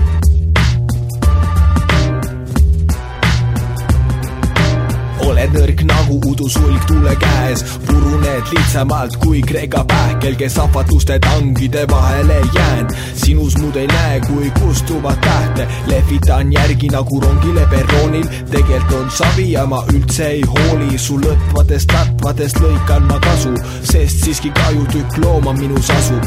Oled nõrk nagu udusulg tule käes, puruned lihtsamalt kui Kreeka pähkel, kes ahvatluste tangide vahele jään. Sinus muud ei näe kui kustuvad tähte, lehvitan järgi nagu rongile perroonil. Tegelt on savi ja ma üldse ei hooli, su lõtvatest lätvatest lõikan ma kasu, sest siiski kajutükk looma minus asub.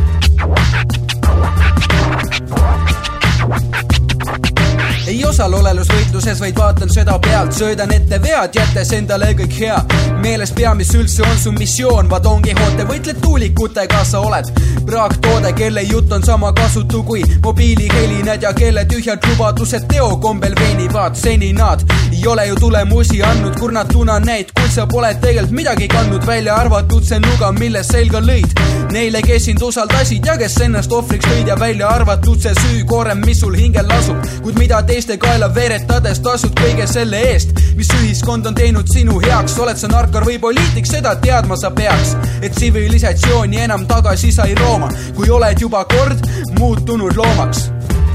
Ei osal olelusvõitluses, vaid vaatan seda pealt, söödan ette vead, jättes endale kõik hea. Meeles pea, mis üldse on su missioon, va Don Quixote, võitled tuulikutega, sa oled praaktoode, kelle jutt on sama kasutu kui mobiilihelined ja kelle tühjad lubadused teokombel veenivad. Seni nad ei ole ju tulemusi andnud, kur nad tunan neid, kuid sa pole tegelt midagi kandnud, välja arvatud see nuga, milles selga lõid. Neile, kes sind usaldasid ja kes ennast ohvriks lõid ja välja arvatud see süükoorem, mis sul hingel lasub, kuid mida teiste kaela veeretades tasud kõige selle eest, mis ühiskond on teinud sinu heaks. Oled sa narkar või poliitik, seda teadma sa peaks, et tsivilisatsiooni enam tagasi sa ei rooma, kui oled juba kord muutunud loomaks.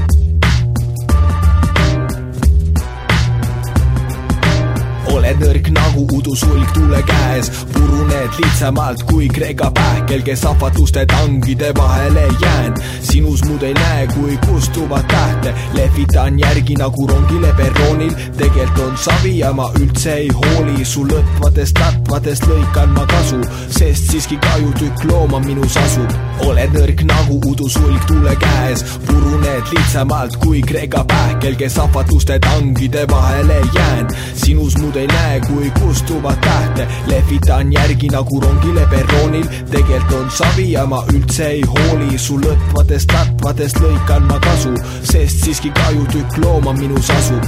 Oled nõrk nagu udusulg tule käes, puruned lihtsamalt kui Kreeka pähkel, kes ahvatluste tangide vahele jään. Sinus muud ei näe kui kustuvad tähte, lehvitan järgi nagu rongile perroonil. Tegelt on savi ja ma üldse ei hooli, su lõtvatest lätvatest lõikan ma kasu, sest siiski kajutükk looma minus asub. Oled nõrk nagu udusulg tule käes, puruned lihtsamalt kui Kreeka pähkel, kes ahvatluste tangide vahele jään. Sinus muud ei näe kui kustuvad tähte, lehvitan järgi nagu rongile perroonil. Tegelt on savi ja ma üldse ei hooli, su lõtvatest lätvatest lõikan ma kasu, sest siiski kajutükk looma minus asub.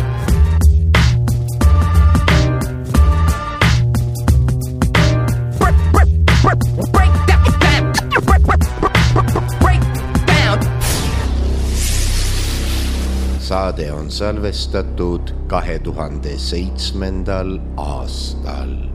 Saade on salvestatud 2007. aastal.